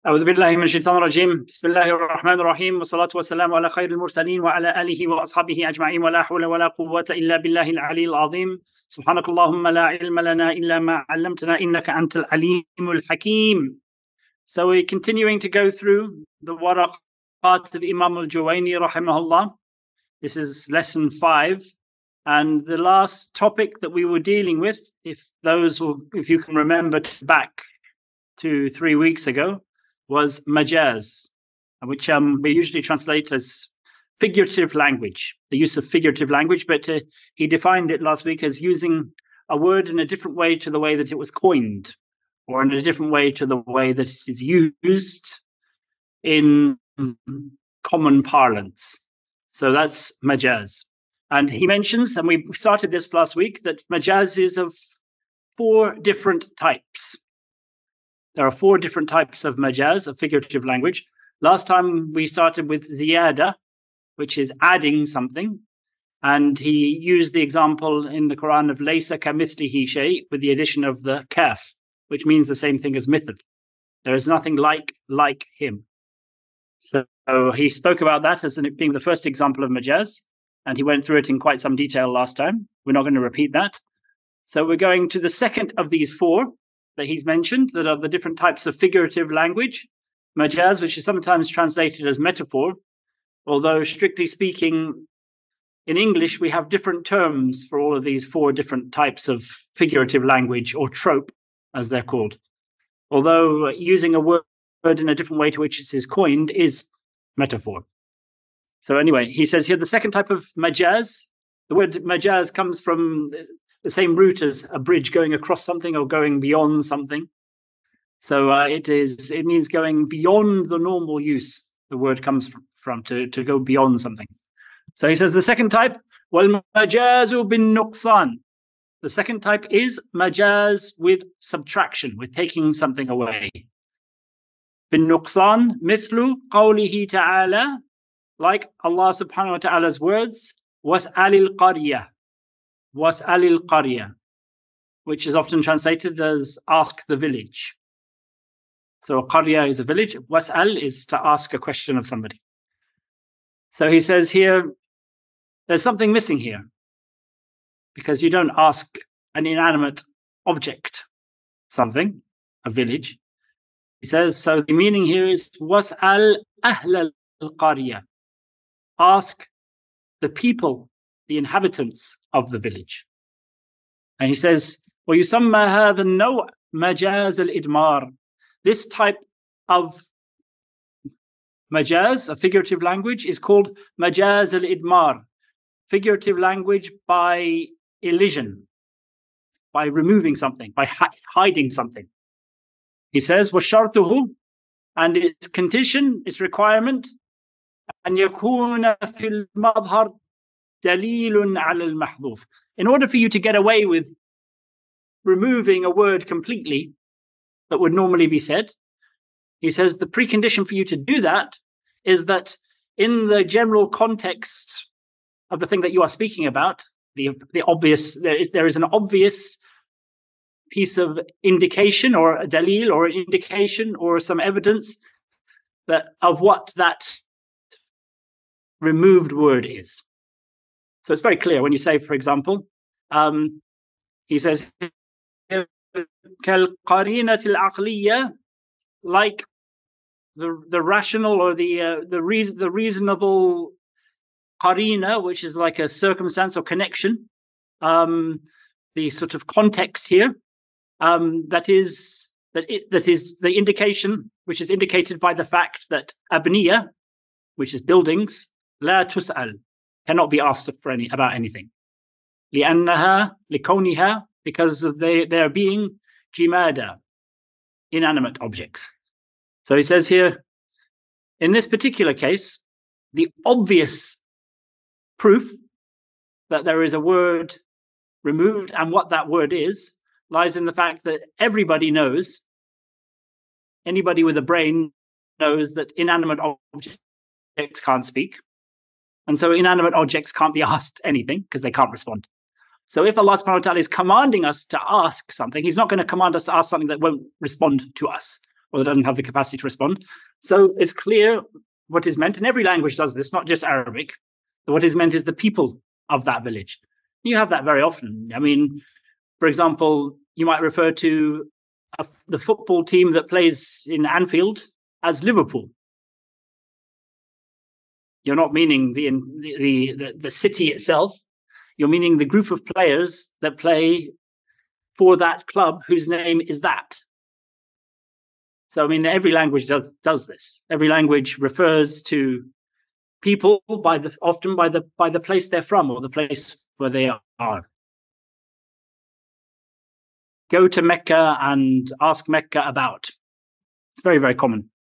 أعوذ بالله من الشيطان الرجيم بسم الله الرحمن الرحيم والصلاة والسلام على خير المرسلين وعلى آله وأصحابه أجمعين ولا حول ولا قوة إلا بالله العلي العظيم سبحانك اللهم لا علم لنا إلا ما علمتنا إنك أنت العليم الحكيم. So we're continuing to go through the waraqat of Imam al-Juwayni rahimahullah. This is lesson 5, and the last topic that we were dealing with, if you can remember back to 3 weeks ago, was majaz, which we usually translate as figurative language, the use of figurative language, but he defined it last week as using a word in a different way to the way that it was coined, or in a different way to the way that it is used in common parlance. So that's majaz. And he mentions, and we started this last week, that majaz is of 4 different types. There are 4 different types of majaz, of figurative language. Last time we started with ziyada, which is adding something. And he used the example in the Quran of laysa kamithlihi shay, with the addition of the kaf, which means the same thing as mithl. There is nothing like him. So he spoke about that as being the first example of majaz, and he went through it in quite some detail last time. We're not going to repeat that. So we're going to the second of these 4 that he's mentioned, that are the different types of figurative language. Majaz, which is sometimes translated as metaphor, although strictly speaking, in English, we have different terms for all of these 4 different types of figurative language, or trope, as they're called. Although using a word in a different way to which it is coined is metaphor. So anyway, he says here the second type of majaz, the word majaz comes from the same root as a bridge going across something or going beyond something. So it means going beyond the normal use. The word comes from to go beyond something. So he says the second type, wal majazu bin nuqsan. The second type is majaz with subtraction, with taking something away. Bin nuqsan mithlu qawlihi ta'ala, like Allah subhanahu wa ta'ala's words, was'alil qaryah. Was'alil qaryah, which is often translated as ask the village. So qaryah is a village. Was'al is to ask a question of somebody. So he says here, there's something missing here, because you don't ask an inanimate object something, a village. He says, so the meaning here is was'al ahl al-qaryah. Ask the people, the inhabitants of the village. And he says, وَيُسَمَّى هَذَا النَّوْعِ مَجَازَ الْإِدْمَارِ. This type of majaz, a figurative language, is called majaz al-idmar, figurative language by elision, by removing something, by hiding something. He says, وَشَرْطُهُ, and its condition, its requirement, أَنْ يَكُونَ فِي الْمَظْهَرِ دَلِيلٌ عَلَى الْمَحْذُوفِ. In order for you to get away with removing a word completely that would normally be said, he says the precondition for you to do that is that in the general context of the thing that you are speaking about, the obvious, there is an obvious piece of indication, or a dalil, or an indication, or some evidence that of what that removed word is. So it's very clear when you say, for example, he says, كَالْقَرِينَةِ الْعَقْلِيَّةِ, like the rational or the reasonable qarina, which is like a circumstance or connection, the sort of context here, that is the indication, which is indicated by the fact that abniya, which is buildings, la tus'al, cannot be asked about anything. لِأَنَّهَا لِكَوْنِهَا, because of their being jimada, inanimate objects. So he says here, in this particular case, the obvious proof that there is a word removed and what that word is lies in the fact that everybody knows, anybody with a brain knows that inanimate objects can't speak. And so inanimate objects can't be asked anything because they can't respond. So if Allah subhanahu wa ta'ala is commanding us to ask something, he's not going to command us to ask something that won't respond to us. or doesn't have the capacity to respond. So it's clear what is meant, and every language does this, not just Arabic. What is meant is the people of that village. You have that very often. I mean, for example, you might refer to the football team that plays in Anfield as Liverpool. You're not meaning the city itself. You're meaning the group of players that play for that club whose name is that. So, I mean, every language does this. Every language refers to people often by the place they're from or the place where they are. Go to Mecca and ask Mecca about. It's very, very common.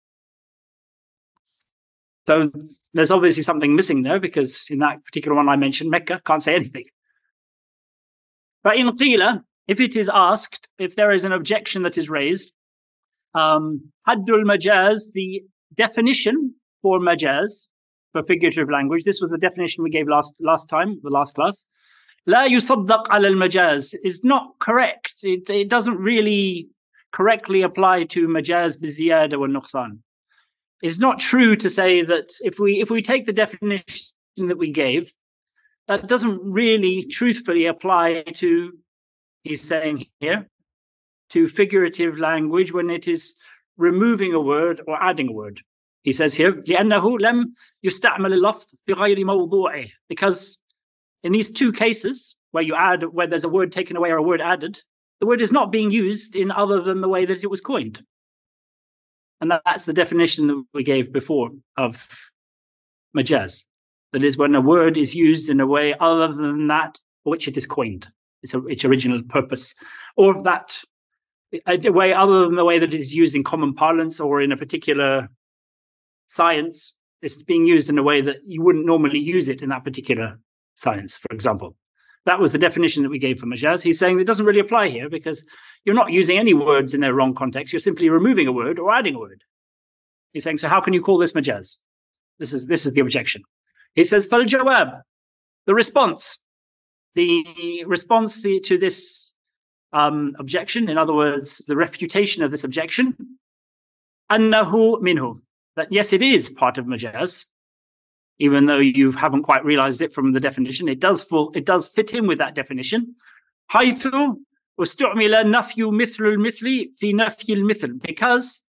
So there's obviously something missing there, because in that particular one I mentioned, Mecca can't say anything. But in qila, if it is asked, if there is an objection that is raised, haddul majaz, the definition for majaz, for figurative language, this was the definition we gave last time, the last class. La yusaddaq ala al-majaz is not correct. It doesn't really correctly apply to majaz biziyada wa nuqsan. It's not true to say that if we take the definition that we gave, that doesn't really truthfully apply to, he's saying here, to figurative language when it is removing a word or adding a word. He says here, لأنه لم يستعمل اللفظ بغير موضوعه, because in these two cases where there's a word taken away or a word added, the word is not being used in other than the way that it was coined. And that's the definition that we gave before of majaz. That is, when a word is used in a way other than that for which it is coined, its original purpose, or that a way other than the way that it is used in common parlance or in a particular science, it's being used in a way that you wouldn't normally use it in that particular science, for example. That was the definition that we gave for majaz. He's saying it doesn't really apply here because you're not using any words in their wrong context. You're simply removing a word or adding a word. He's saying, so how can you call this majaz? This is the objection. He says, fal jawab, the response to this objection, in other words, the refutation of this objection, annahu minhu, that yes, it is part of majaz, even though you haven't quite realized it from the definition. It does fit in with that definition. حيث استعمل نفي مثل المثل في نفي المثل, because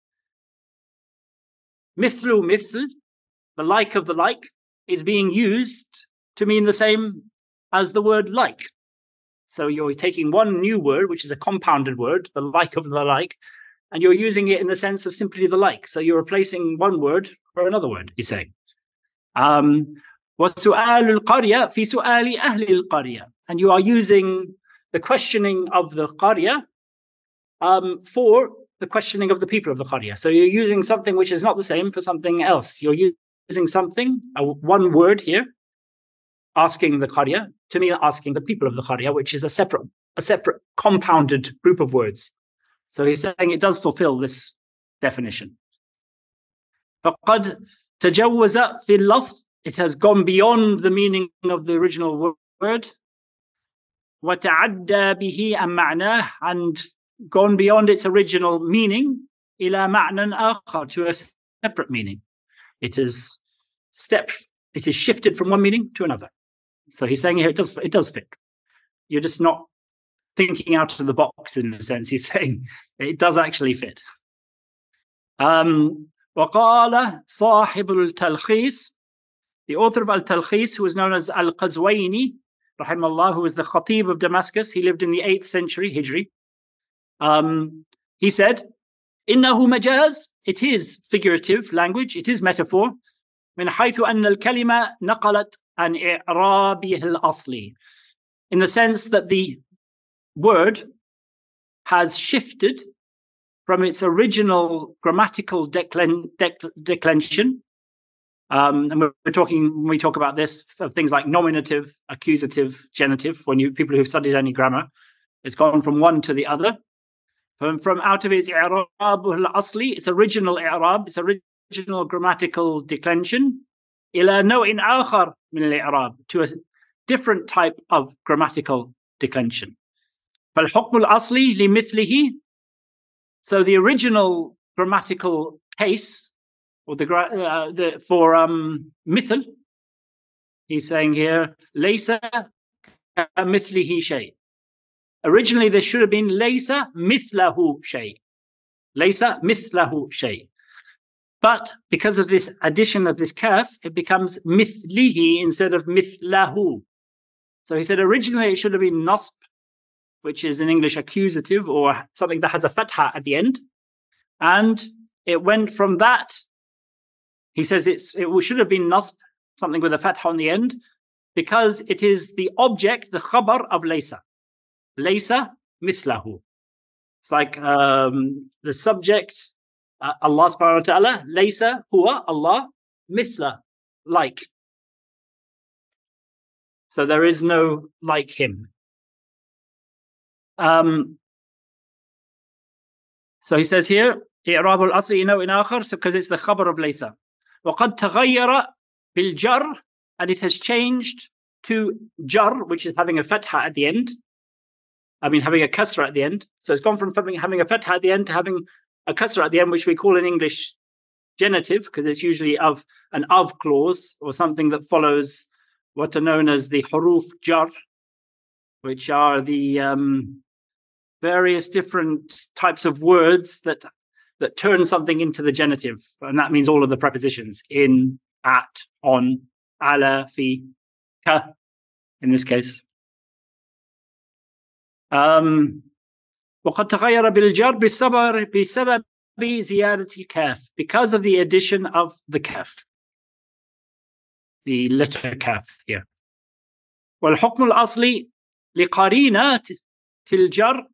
مثل, the like of the like, is being used to mean the same as the word like. So you're taking one new word, which is a compounded word, the like of the like, and you're using it in the sense of simply the like. So you're replacing one word for another word, he's saying. وَسُؤَالُ الْقَرْيَةِ فِي سُؤَالِ أَهْلِ الْقَرْيَةِ, and you are using the questioning of the qarya for the questioning of the people of the qarya. So you're using something which is not the same for something else. You're using something, one word here, asking the qarya, to mean asking the people of the qarya, which is a separate compounded group of words. So he's saying it does fulfill this definition. فَقَدْ تَجَوَّزَ فِي اللَّفْظِ, it has gone beyond the meaning of the original word. وَتَعَدَّى بِهِ عَنْ مَعْنَاهِ, and gone beyond its original meaning, إِلَى مَعْنًى آخَرَ, to a separate meaning. It is shifted from one meaning to another. So he's saying here it does fit. You're just not thinking out of the box in a sense. He's saying it does actually fit. وقال صاحب التلخيص, the author of Al-Talkhis, who was known as Al-Qazwaini, rahimahullah, who was the Khatib of Damascus. He lived in the 8th century Hijri. He said, إنه مجاز, it is figurative language, it is metaphor, من حيث أن الكلمة نقلت عن إعرابه الأصلي, in the sense that the word has shifted from its original grammatical declension. And we're talking, when we talk about this, of things like nominative, accusative, genitive. People who've studied any grammar, it's gone from one to the other. From out of its i'rab al-asli, its original i'rab, its original grammatical declension, ila naw'in akhar min al-i'rab, to a different type of grammatical declension. فالحكم الأصلي لمثله, so the original grammatical case, or for mithl, he's saying here, laysa kamithlihi shay. Originally, there should have been laysa mithlahu shay. Laysa mithlahu shay. But because of this addition of this kaf, it becomes mithlihi instead of mithlahu. So he said originally it should have been nasb, which is in English accusative, or something that has a fatha at the end. And it went from that. He says it should have been nasb, something with a fatha on the end, because it is the object, the khabar of laysa. Laysa mithlahu. It's like the subject, Allah subhanahu wa ta'ala, laysa huwa Allah mithla, like. So there is no like him. So he says here, إعراب الأصل إنه إن آخر, so because it's the khabar of laysa. وقد تغير بالجر, and it has changed to jar, which is having a fatha at the end. Having a kasra at the end. So it's gone from having a fatha at the end to having a kasra at the end, which we call in English genitive, because it's usually of an of clause, or something that follows what are known as the huruf jar, which are the various different types of words that turn something into the genitive. And that means all of the prepositions: in, at, on, ala, fi, ka, in this case. وقد تغير بالجر بسبب زيادة الكاف, because of the addition of the kaf, the letter kaf here. والحكم الأصلي لقرينة الجر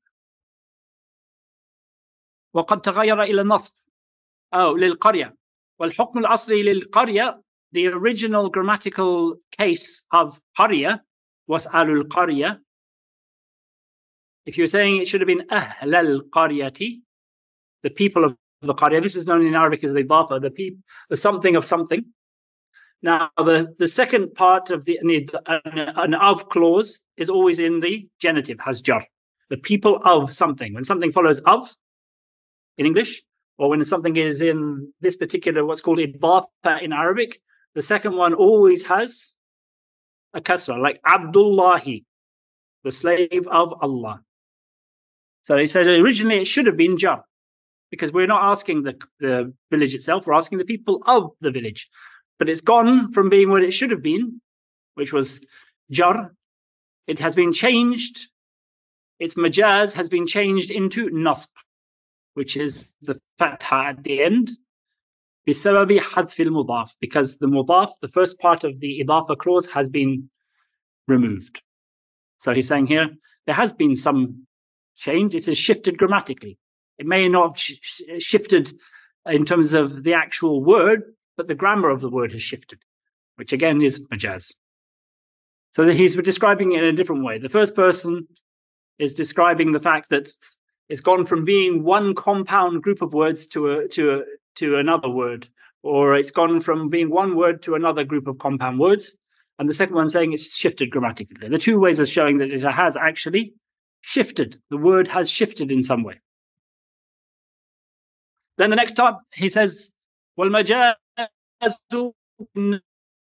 وقد تغير إلى النصب للقرية. والحكم الأصلي للقرية, the original grammatical case of قرية was أهل القرية. If you're saying it should have been أهل القرية, the people of the qaryah, this is known in Arabic as the idafa, the something of something. Now, the second part of an of clause is always in the genitive, has jar. The people of something. When something follows of in English, or when something is in this particular, what's called idafa in Arabic, the second one always has a kasra, like Abdullahi, the slave of Allah. So he said originally it should have been jar, because we're not asking the village itself, we're asking the people of the village. But it's gone from being what it should have been, which was jar. It has been changed. Its majaz has been changed into nasb, which is the fatha at the end. بسبب حذف المضاف, because the mudaf, the first part of the idafa clause, has been removed. So he's saying here, there has been some change. It has shifted grammatically. It may not have shifted in terms of the actual word, but the grammar of the word has shifted, which again is majaz. So he's describing it in a different way. The first person is describing the fact that it's gone from being one compound group of words to another word, or it's gone from being one word to another group of compound words. And the second one saying it's shifted grammatically. The two ways are showing that it has actually shifted. The word has shifted in some way. Then the next time he says, وَالْمَجَازُ نَقْلِ.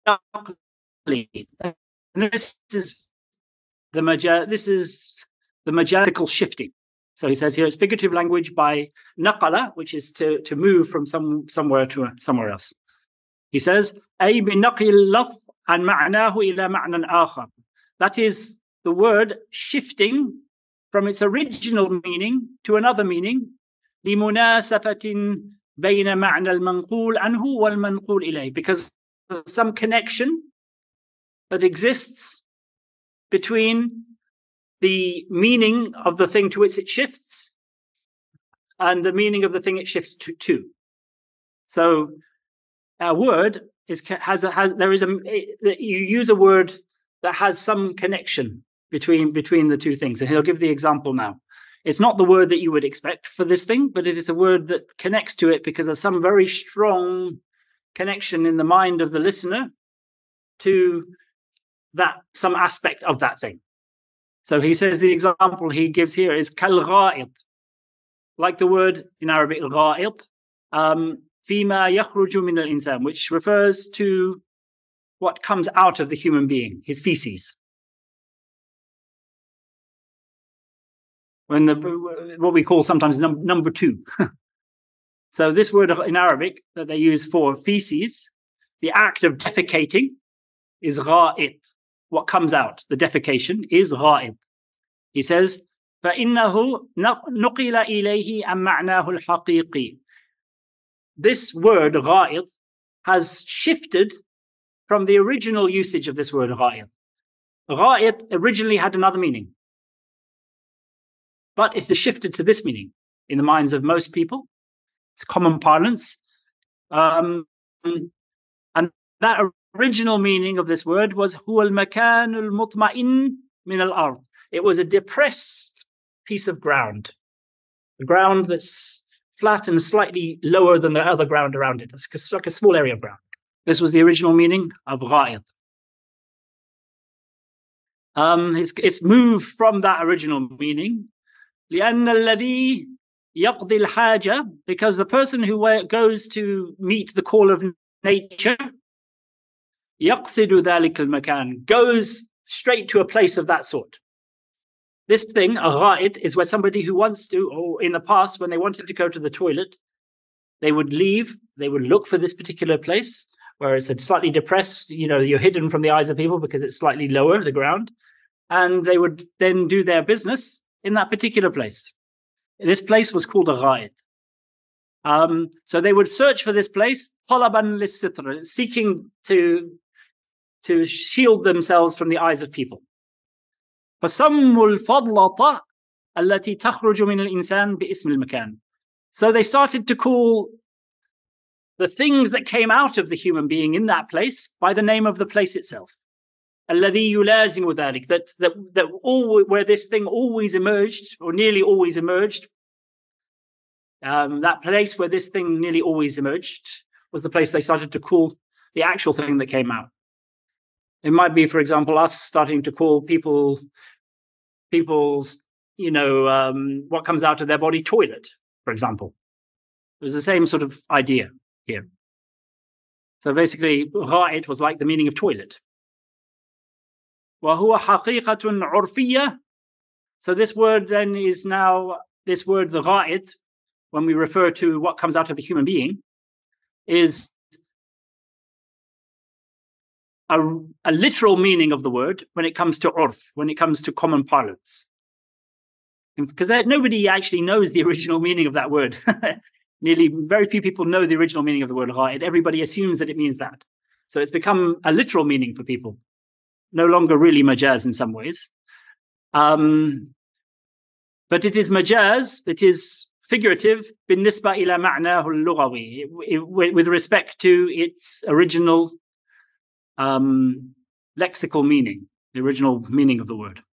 This is the majazatical shifting. So he says here it's figurative language by naqala, which is to move from somewhere to somewhere else. He says, أي بنقل اللفظ عن معناه إلى معنى آخر. That is the word shifting from its original meaning to another meaning. لمناسبة بين معنى المنقول عنه والمنقول إليه, because of some connection that exists between the meaning of the thing to which it shifts and the meaning of the thing it shifts to. So a word you use a word that has some connection between the two things. And he'll give the example now. It's not the word that you would expect for this thing, but it is a word that connects to it because of some very strong connection in the mind of the listener to some aspect of that thing. So he says the example he gives here is kal gha'id, like the word in Arabic gha'id, فيما يخرج من الإنسان, which refers to what comes out of the human being, his feces. When what we call sometimes number two. So this word in Arabic that they use for feces, the act of defecating, is غائط. What comes out, the defecation, is غائط. He says, فإنه نقل إليه عن معناه الحقيقي. This word غائط has shifted from the original usage of this word غائط. غائط originally had another meaning, but it has shifted to this meaning in the minds of most people. It's common parlance. And that original meaning of this word was هو المكان المطمئن من الأرض. It was a depressed piece of ground, a ground that's flat and slightly lower than the other ground around it. It's like a small area of ground. This was the original meaning of غائط. It's moved from that original meaning. لأن الذي يقضي الحاجة, because the person who goes to meet the call of nature, يقصد ذلك المكان, goes straight to a place of that sort. This thing, a غائط, is where somebody who wants to, or in the past, when they wanted to go to the toilet, they would leave, they would look for this particular place where it's slightly depressed, you're hidden from the eyes of people because it's slightly lower, the ground, and they would then do their business in that particular place. This place was called a غائط. So they would search for this place, طلبا للستر, seeking to shield themselves from the eyes of people. فسموا الفضلة التي تخرج من الإنسان باسم المكان. So they started to call the things that came out of the human being in that place by the name of the place itself. الذي يلازم ذلك, that all where this thing always emerged, or nearly always emerged, that place where this thing nearly always emerged was the place they started to call the actual thing that came out. It might be, for example, us starting to call people's, what comes out of their body toilet, for example. It was the same sort of idea here. So basically, غائط was like the meaning of toilet. وهو حقيقة عرفية. So this word then is now, this word, the غائط, when we refer to what comes out of the human being, is a literal meaning of the word when it comes to urf, when it comes to common parlance. Because nobody actually knows the original meaning of that word. Very few people know the original meaning of the word غائط. Everybody assumes that it means that. So it's become a literal meaning for people. No longer really majaz in some ways. But it is majaz, it is figurative, بالنسبة إلى معناه اللغوي, with respect to its original lexical meaning, the original meaning of the word.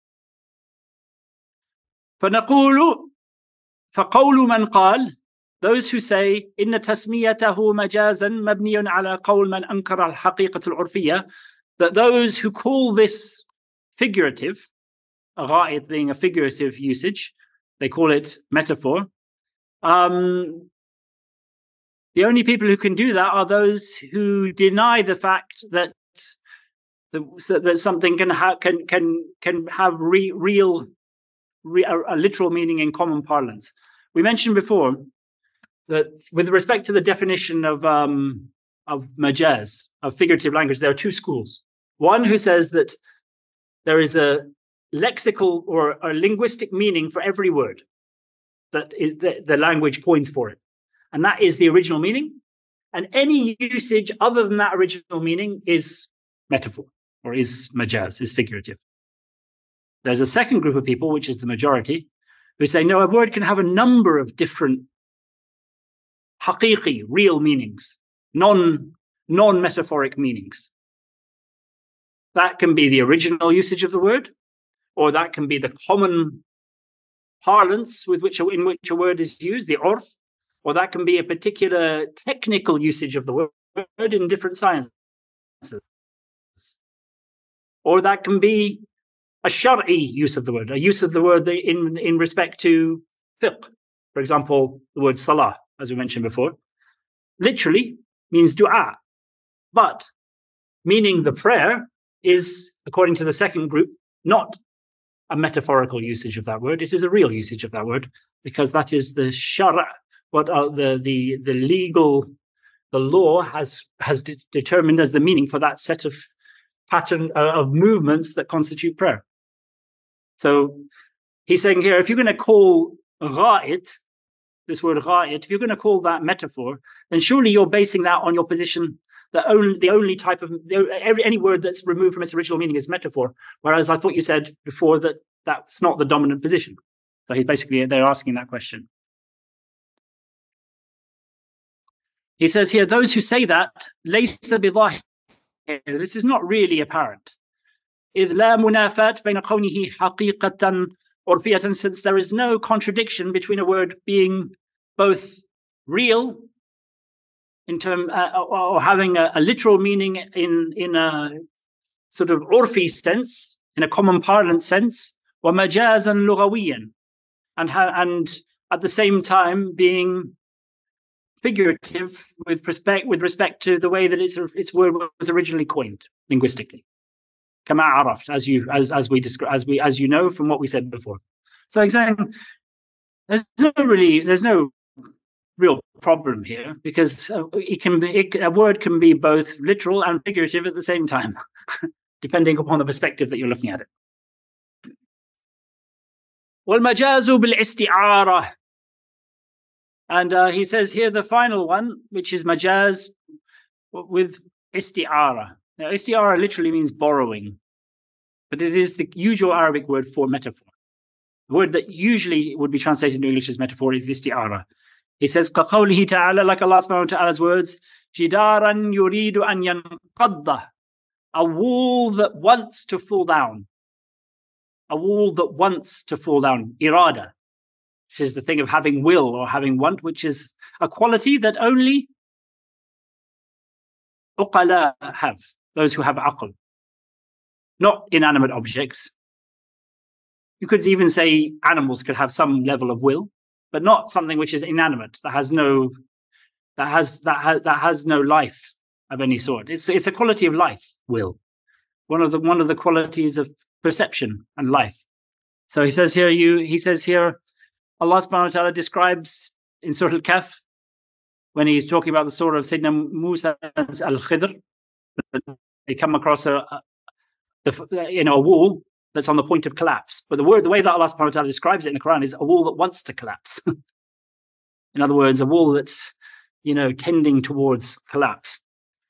فقول من قال, those who say إن تسميته مجازا مبني على قول من أنكر الحقيقة العرفية, that those who call this figurative, غائط being a figurative usage, they call it metaphor. The only people who can do that are those who deny the fact that something can have a literal meaning in common parlance. We mentioned before that with respect to the definition of majaz, of figurative language, there are two schools. One who says that there is a lexical or a linguistic meaning for every word that the language coins for it. And that is the original meaning. And any usage other than that original meaning is metaphor, or is majaz, is figurative. There's a second group of people, which is the majority, who say, no, a word can have a number of different haqiqi, real meanings, non-metaphoric meanings. That can be the original usage of the word, or that can be the common parlance in which a word is used, the urf, or that can be a particular technical usage of the word in different sciences. Or that can be a shar'i use of the word, a use of the word in respect to fiqh. For example, the word salah, as we mentioned before, literally means dua. But meaning the prayer is, according to the second group, not a metaphorical usage of that word. It is a real usage of that word, because that is the shara', what the legal, the law has determined as the meaning for that set of pattern of movements that constitute prayer. So he's saying here, if you're going to call gha'it, this word gha'it, if you're going to call that metaphor, then surely you're basing that on your position that the only type of any word that's removed from its original meaning is metaphor. Whereas I thought you said before that that's not the dominant position. So he's basically, they're asking that question. He says here, those who say that, laysa bidhahir, this is not really apparent. إذ لا منافات بين كونه حقيقة عرفية, since there is no contradiction between a word being both real in term or having a literal meaning in a sort of urfi sense, in a common parlance sense, ومجازا لغويا, and at the same time being figurative with respect to the way that its word was originally coined linguistically. Kama araft, as you know from what we said before. So he's saying there's no real problem here, because a word can be both literal and figurative at the same time, depending upon the perspective that you're looking at it. وَالْمَجَازُ بِالْإِسْتِعَارَةِ, and he says here the final one, which is majaz with isti'ara. Now, isti'ara literally means borrowing, but it is the usual Arabic word for metaphor. The word that usually would be translated into English as metaphor is isti'ara. He says, كَقَوْلِهِ تَعَالَى, like Allah subhanahu wa ta'ala's words, جِدَارًا يُرِيدُ أَن يَنْقَضَّ, a wall that wants to fall down. A wall that wants to fall down. Irada, which is the thing of having will or having want, which is a quality that only uqala have, those who have aql, not inanimate objects. You could even say animals could have some level of will, but not something which is inanimate, that has no life of any sort. It's a quality of life, will. One of the qualities of perception and life. So he says here, Allah subhanahu wa ta'ala describes in Surah Al-Kahf, when he's talking about the story of Sayyidina Musa and Al-Khidr, they come across a wall that's on the point of collapse. But the way that Allah subhanahu wa ta'ala describes it in the Quran is a wall that wants to collapse. In other words, a wall that's, tending towards collapse.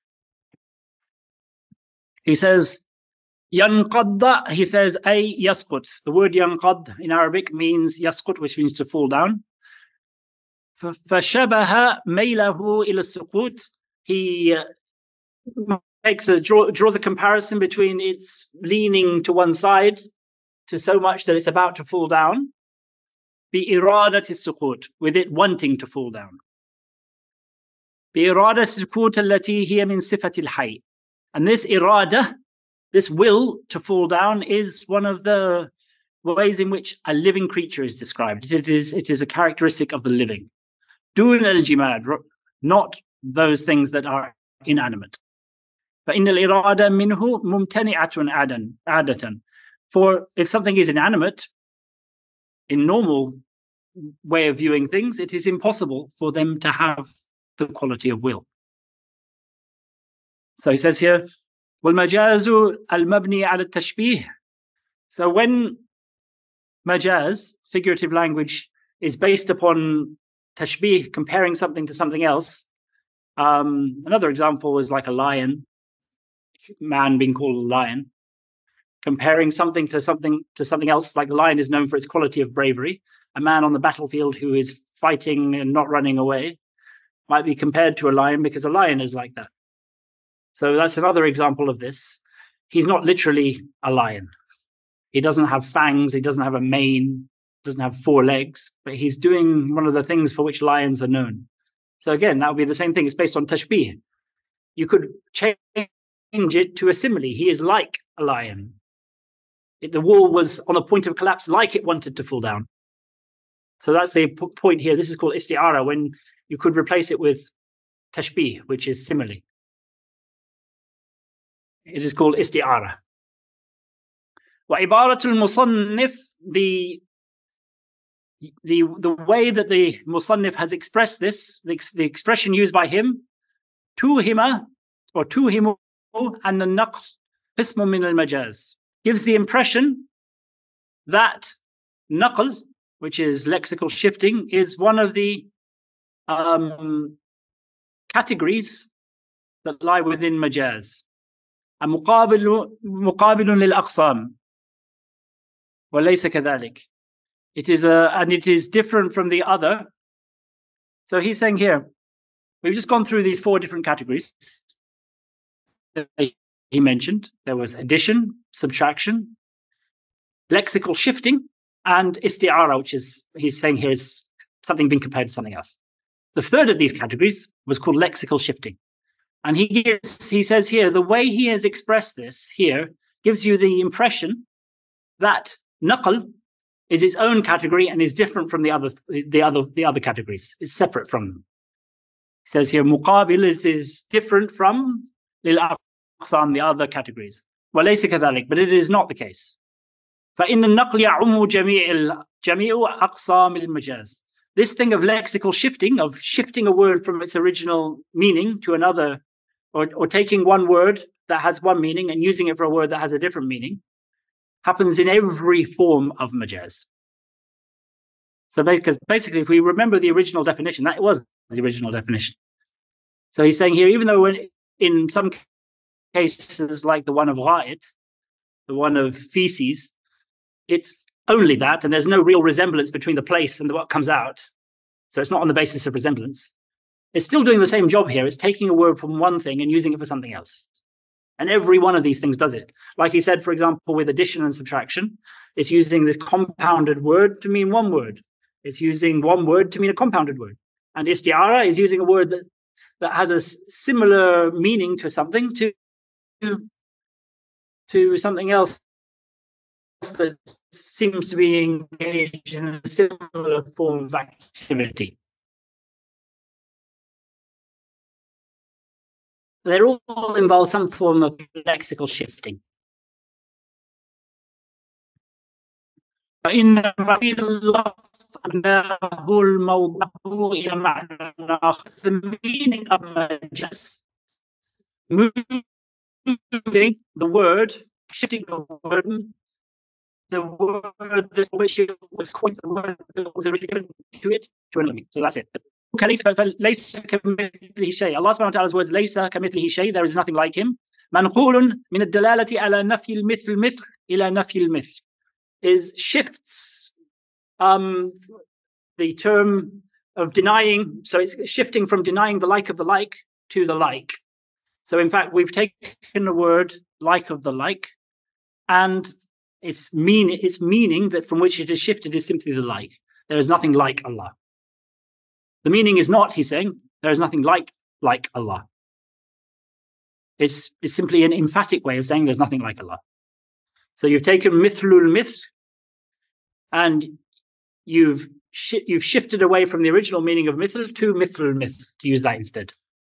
He says, Yanqadda, he says, ay yasqut. The word yanqad in Arabic means yasqut, which means to fall down. فَشَبَهَ مَيْلَهُ إِلَى السُّقُوط. He draws a comparison between its leaning to one side to so much that it's about to fall down, بِإِرَادَةِ السُّقُوط, with it wanting to fall down. بِإِرَادَةِ السُّقُوط الَّتِي هِيَ مِنْ صِفَةِ الْحَيِّ. And this irada, this will to fall down, is one of the ways in which a living creature is described. It is a characteristic of the living. Dun al-jimad, not those things that are inanimate. فَإِنَّ الْإِرَادَةَ مِنْهُ مُمْتَنِعَةٌ عَادَةً. For if something is inanimate, in normal way of viewing things, it is impossible for them to have the quality of will. So he says here, وَالْمَجَازُ الْمَبْنِي عَلَى التَّشْبِيهِ. So when majaz, figurative language, is based upon tashbih, comparing something to something else, another example is like a lion, man being called a lion, comparing something to something else, like a lion is known for its quality of bravery. A man on the battlefield who is fighting and not running away might be compared to a lion because a lion is like that. So that's another example of this. He's not literally a lion. He doesn't have fangs, he doesn't have a mane, doesn't have 4 legs, but he's doing one of the things for which lions are known. So again, that would be the same thing. It's based on tashbih. You could change it to a simile. He is like a lion. The wall was on a point of collapse, like it wanted to fall down. So that's the point here. This is called isti'ara, when you could replace it with tashbih, which is simile. It is called isti'ara. وعبارة المصنف, the way that the Musannif has expressed this, the expression used by him, توهم or توهم أن النقل قسم من المجاز, gives the impression that naql, which is lexical shifting, is one of the categories that lie within majaz. مقابل للأقسام وليس كذلك. It is and it is different from the other. So he's saying here, we've just gone through these 4 different categories that he mentioned. There was addition, subtraction, lexical shifting, and isti'ara, which is, he's saying here, is something being compared to something else. The third of these categories was called lexical shifting. And he says here, the way he has expressed this here gives you the impression that naql is its own category and is different from the other categories. It's separate from them. He says here, muqabil, it is different from lil-aqsam, the other categories. وَلَيْسَ كَذَلِكَ, but it is not the case. فَإِنَّ النَّقْلِ يَعُمُّ جَمِيعُ أَقْسَامِ الْمَجَازِ. This thing of lexical shifting, of shifting a word from its original meaning to another, or taking one word that has one meaning and using it for a word that has a different meaning, happens in every form of majaz. So because basically, if we remember the original definition, that was the original definition. So he's saying here, even though in some cases like the one of ra'it, the one of feces, it's only that, and there's no real resemblance between the place and what comes out. So it's not on the basis of resemblance. It's still doing the same job here. It's taking a word from one thing and using it for something else. And every one of these things does it. Like he said, for example, with addition and subtraction, it's using this compounded word to mean one word. It's using one word to mean a compounded word. And isti'ara is using a word that has a similar meaning to something to something else that seems to be engaged in a similar form of activity. They all involve some form of lexical shifting. فإن رفيع اللفظ أنه الموضوع إلى معنى آخر. The meaning of majaz, moving the word, shifting the word that which was coined, the word that was originally given to it, to another. So that's it. ليس كمثله شيء. Allah subhanahu wa ta'ala's words, ليس كمثله شيء, there is nothing like him. منقول من الدلالة على نفي المثل مثل إلى نفي المثل, is shifts the term of denying, so it's shifting from denying the like of the like to the like. So in fact, we've taken the word like of the like, and its meaning that from which it is shifted is simply the like. There is nothing like Allah. The meaning is not, he's saying, there is nothing like Allah. It's simply an emphatic way of saying there's nothing like Allah. So you've taken mithlul mithl, and you've shifted away from the original meaning of mithl to mithlul mithl, to use that instead.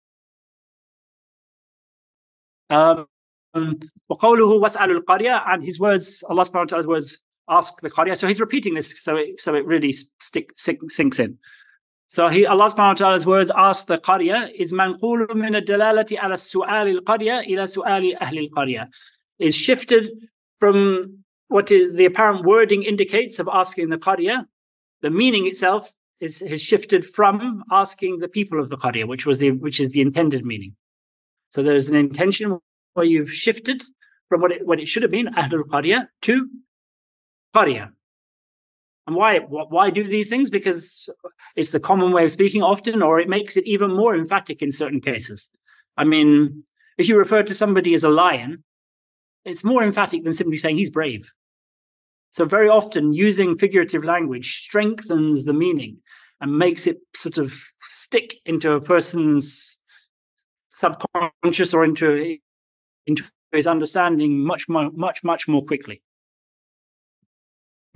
وَقَوْلُهُ وَاسْأَلُوا الْقَرْيَةَ, and his words, Allah subhanahu wa ta'ala's words, ask the Qarya. So he's repeating this so it really sinks in. So Allah subhanahu wa ta'ala's words, ask the Qarya, is manqulu min ad-dalalati ala su'ali al-Qarya ila su'ali ahli al-Qarya, is shifted from what is the apparent wording indicates of asking the Qarya. The meaning itself is shifted from asking the people of the Qarya, which is the intended meaning. So there's an intention where you've shifted from what it should have been, Ahlul Qarya, to Qarya. And why do these things? Because it's the common way of speaking often, or it makes it even more emphatic in certain cases. I mean, if you refer to somebody as a lion, it's more emphatic than simply saying he's brave. So very often using figurative language strengthens the meaning and makes it sort of stick into a person's subconscious or into his understanding much more quickly.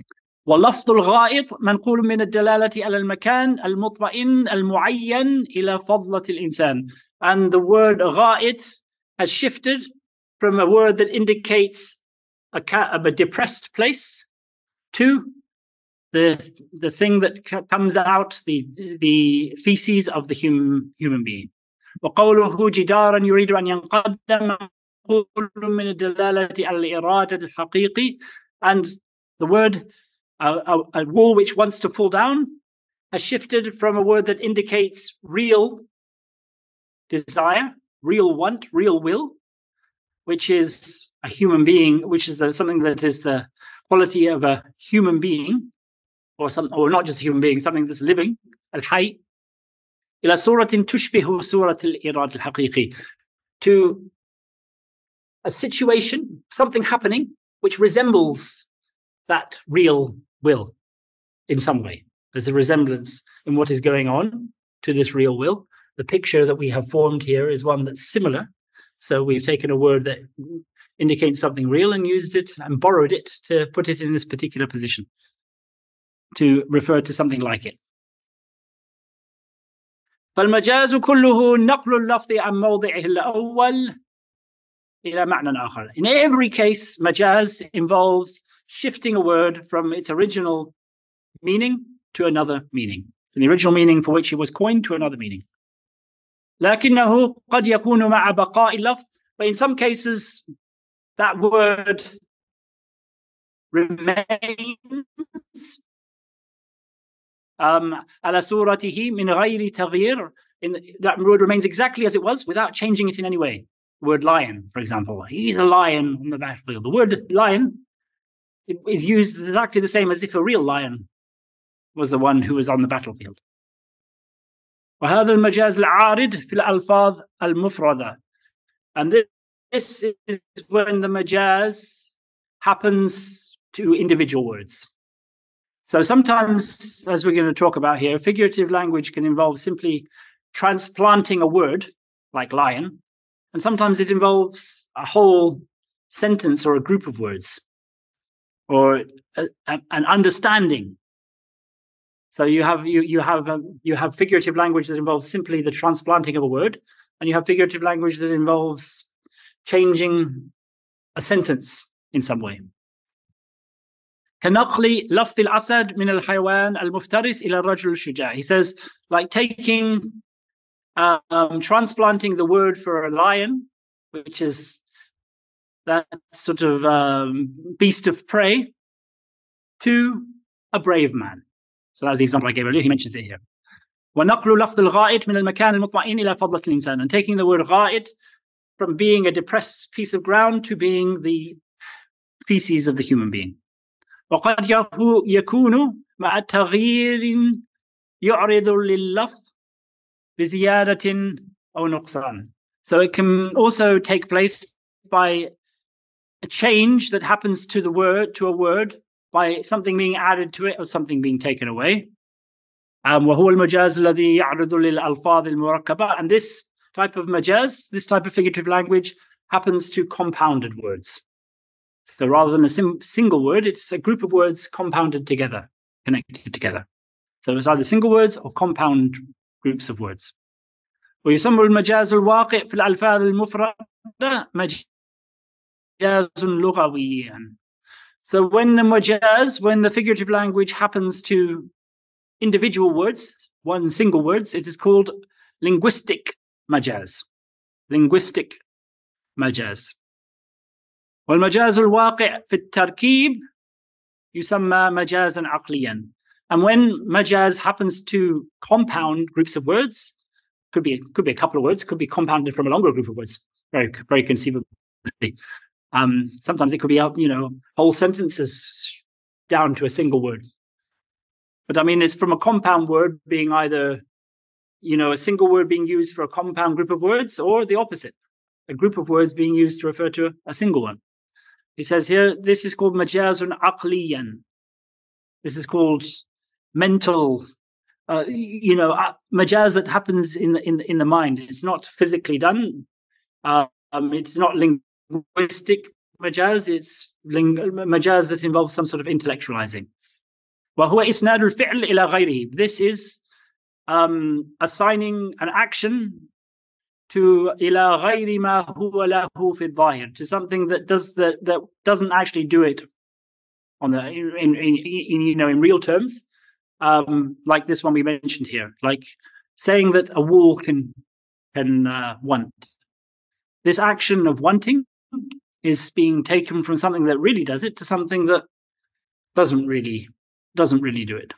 ولفظ الغائط منقول من الدلالة على المكان المطمئن المعين إلى فضلة الإنسان. And the word غائط has shifted from a word that indicates a depressed place to the thing that comes out, the feces of the human being. وقوله جدارا يريد أن ينقدم منقول من الدلالة على الإرادة الحقيقي. And the word a wall which wants to fall down has shifted from a word that indicates real desire, real want, real will, which is a human being, which is something that is the quality of a human being, or not just a human being, something that's living, al-hayy, إلى صورة تشبه صورة الإرادة الحقيقي, to a situation, something happening which resembles that real will in some way. There's a resemblance in what is going on to this real will. The picture that we have formed here is one that's similar. So we've taken a word that indicates something real and used it and borrowed it to put it in this particular position, to refer to something like it. فالمجاز كله نقل اللفظ عن موضعه الأول إلى معنى آخر. In every case, majaz involves shifting a word from its original meaning to another meaning, from the original meaning for which it was coined to another meaning. لكنه قد يكون مع بقاء اللفظ, but in some cases that word remains على صورته من غير تغيير. That word remains exactly as it was without changing it in any way. The word lion, for example, he's a lion on the battlefield. The word lion is used exactly the same as if a real lion was the one who was on the battlefield. وهذا المجاز العارض في الألفاظ المفردة. And this is when the majaz happens to individual words. So sometimes, as we're going to talk about here, figurative language can involve simply transplanting a word, like lion, and sometimes it involves a whole sentence or a group of words, or an understanding. So you have figurative language that involves simply the transplanting of a word, and you have figurative language that involves changing a sentence in some way. كنقل لفظ الأسد من الحيوان المفترس إلى الرجل الشجاع. He says, like taking, transplanting the word for a lion, which is that sort of beast of prey, to a brave man. So that's the example I gave earlier. He mentions it here. ونقل لفظ الغائط من المكان المطمئن إلى فضلة الإنسان. And taking the word غائط from being a depressed piece of ground to being the feces of the human being. وقد يكون مع تغيير يعرض لللفظ بزيادة أو نقصان. So it can also take place by a change that happens to the word, to a word, by something being added to it or something being taken away. وهو المجاز الذي يعرض للألفاظ المركبة. And this type of majaz, this type of figurative language, happens to compounded words. So rather than a single word, it's a group of words compounded together, connected together. So it's either single words or compound groups of words. ويسمى المجاز الواقع في الألفاظ المفردة مجاز لغويا. So when the figurative language happens to individual words, one single words, it is called linguistic majaz. Linguistic majaz. والمجاز الواقع في التركيب يسمى مجازا عقليا. And when majaz happens to compound groups of words, could be a couple of words, could be compounded from a longer group of words, very, very conceivably. Sometimes it could be whole sentences down to a single word. But I mean, it's from a compound word being either, a single word being used for a compound group of words, or the opposite, a group of words being used to refer to a single one. He says here, this is called majazun aqliyan. This is called mental, majaz that happens in the mind. It's not physically done. It's not linguistic majaz. It's majaz that involves some sort of intellectualizing. وهو إسناد الفعل إلى غيره. This is assigning an action to إلى غير ما هو له في الظاهر, to something that doesn't actually do it on the in real terms, like this one we mentioned here, like saying that a wall can want. This action of wanting is being taken from something that really does it to something that doesn't really do it.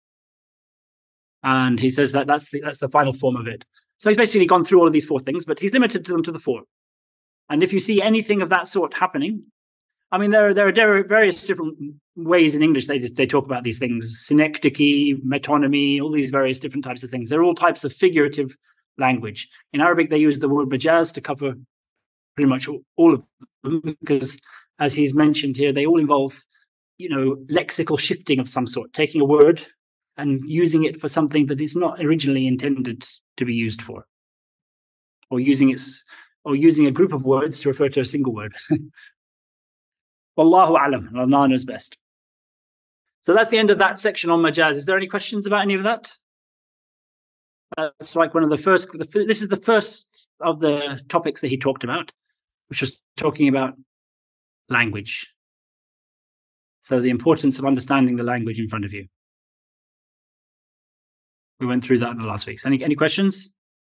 And he says that that's the final form of it. So he's basically gone through all of these four things, but he's limited them to the four. And if you see anything of that sort happening, I mean, there are various different ways in English they talk about these things: synecdoche, metonymy, all these various different types of things. They're all types of figurative language. In Arabic, they use the word majaz to cover pretty much all of them, because, as he's mentioned here, they all involve, lexical shifting of some sort, taking a word and using it for something that is not originally intended to be used for, or using a group of words to refer to a single word. Wallahu alam, Allah knows best. So that's the end of that section on majaz. Is there any questions about any of that? It's like one of the first. This is the first of the topics that he talked about, which was talking about language. So the importance of understanding the language in front of you. We went through that in the last weeks. Any questions?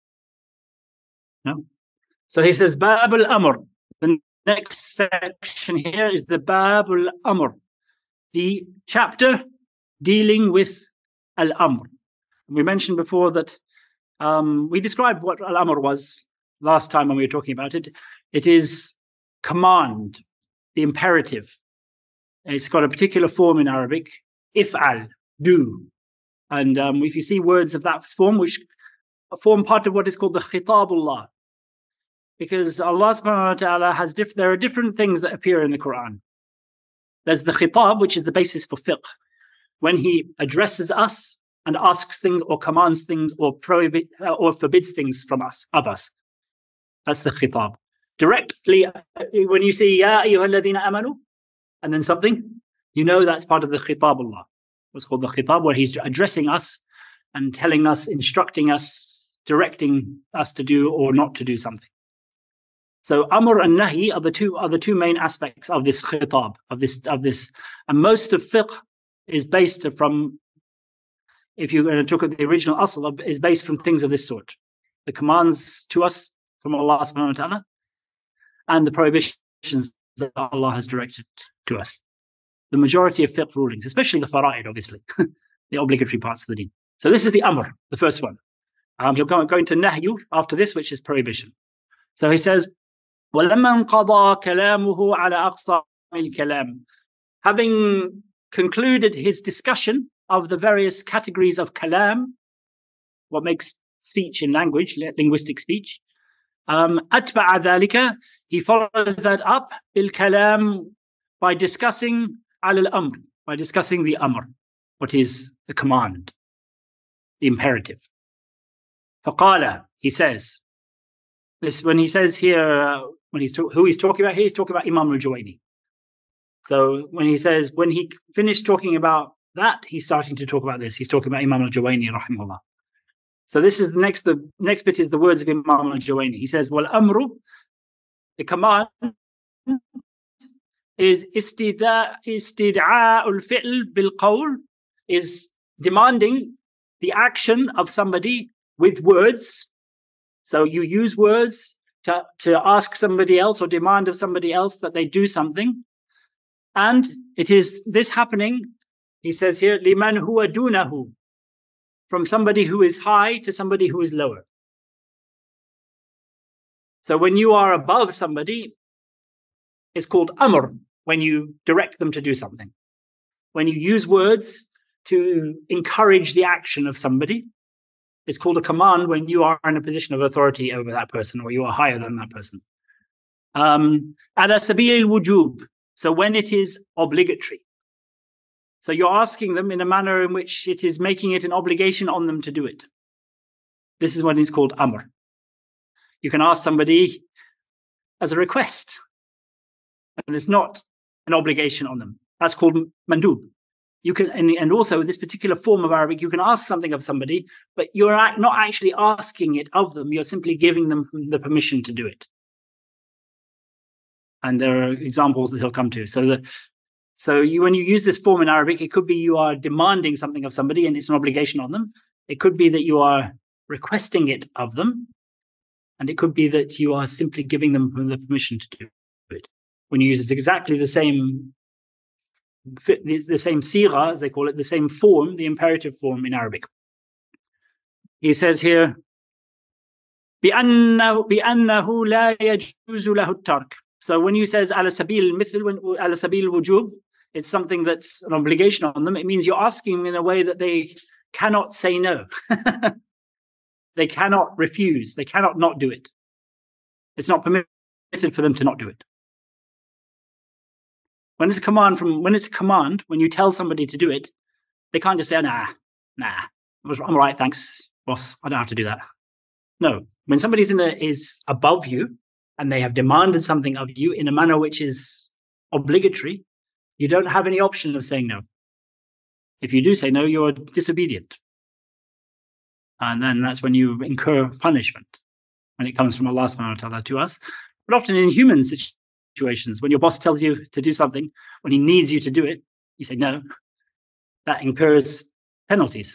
No? So he says, Bab al-Amr. The next section here is the Bab al-Amr, the chapter dealing with al-Amr. We mentioned before that we described what al-Amr was last time when we were talking about it. It is command, the imperative. It's got a particular form in Arabic, if'al, do. And if you see words of that form, which form part of what is called the khitabullah, because Allah subhanahu wa ta'ala has there are different things that appear in the Quran. There's the khitab, which is the basis for fiqh, when he addresses us and asks things or commands things or forbids things of us. That's the khitab. Directly, when you say Ya ayyuhalladhina amanu, and then something, that's part of the khitabullah. What's called the khitab, where he's addressing us and telling us, instructing us, directing us to do or not to do something. So amr and nahi are the two main aspects of this khitab, of this, and most of fiqh is based from, if you're going to look at the original asl, is based from things of this sort: the commands to us from Allah subhanahu wa ta'ala, and the prohibitions that Allah has directed to us. The majority of fiqh rulings, especially the fara'id, obviously, the obligatory parts of the deen. So this is the amr, the first one. He'll go into nahyu after this, which is prohibition. So he says, وَلَمَّا انْقَضَى كَلَامُهُ عَلَى أَقْصَى الْكَلَامِ. Having concluded his discussion of the various categories of kalam, what makes speech in language, linguistic speech, أَتْبَعَ ذَلِكَ, he follows that up بِالْكَلَامِ, by discussing على الأمر, by discussing the amr, what is the command, the imperative. فقال, he says, this when he says here, who he's talking about here, he's talking about Imam al-Juwayni. So when he finished talking about that, he's starting to talk about this. He's talking about Imam al-Juwayni, rahimahullah. So this is the next bit is the words of Imam al-Juwayni. He says, wal amru, the command, is istid'a'ul fi'l bil qawl, is demanding the action of somebody with words. So you use words to ask somebody else or demand of somebody else that they do something. And it is this happening, he says here, liman huwa dunahu, from somebody who is high to somebody who is lower. So when you are above somebody, it's called amr, when you direct them to do something. When you use words to encourage the action of somebody, it's called a command when you are in a position of authority over that person or you are higher than that person. Ala sabil wujub, so when it is obligatory. So you're asking them in a manner in which it is making it an obligation on them to do it. This is when it's called amr. You can ask somebody as a request, and it's not an obligation on them. That's called mandub. You can, and also this particular form of Arabic, you can ask something of somebody, but you're not actually asking it of them. You're simply giving them the permission to do it. And there are examples that he'll come to. When you use this form in Arabic, it could be you are demanding something of somebody and it's an obligation on them. It could be that you are requesting it of them. And it could be that you are simply giving them the permission to do it. When you use it's exactly the same sigha, as they call it, the same form, the imperative form in Arabic. He says here, بأنه لا يجوز له الترك. So when you says على سبيل المثل, على سبيل الوجوب, it's something that's an obligation on them. It means you're asking in a way that they cannot say no. They cannot refuse. They cannot not do it. It's not permitted for them to not do it. When it's a command, when you tell somebody to do it, they can't just say, nah, I'm all right, thanks, boss. I don't have to do that. No, when somebody is above you and they have demanded something of you in a manner which is obligatory, you don't have any option of saying no. If you do say no, you're disobedient. And then that's when you incur punishment, when it comes from Allah subhanahu wa ta'ala to us. But often in human situations, when your boss tells you to do something, when he needs you to do it, you say no, that incurs penalties.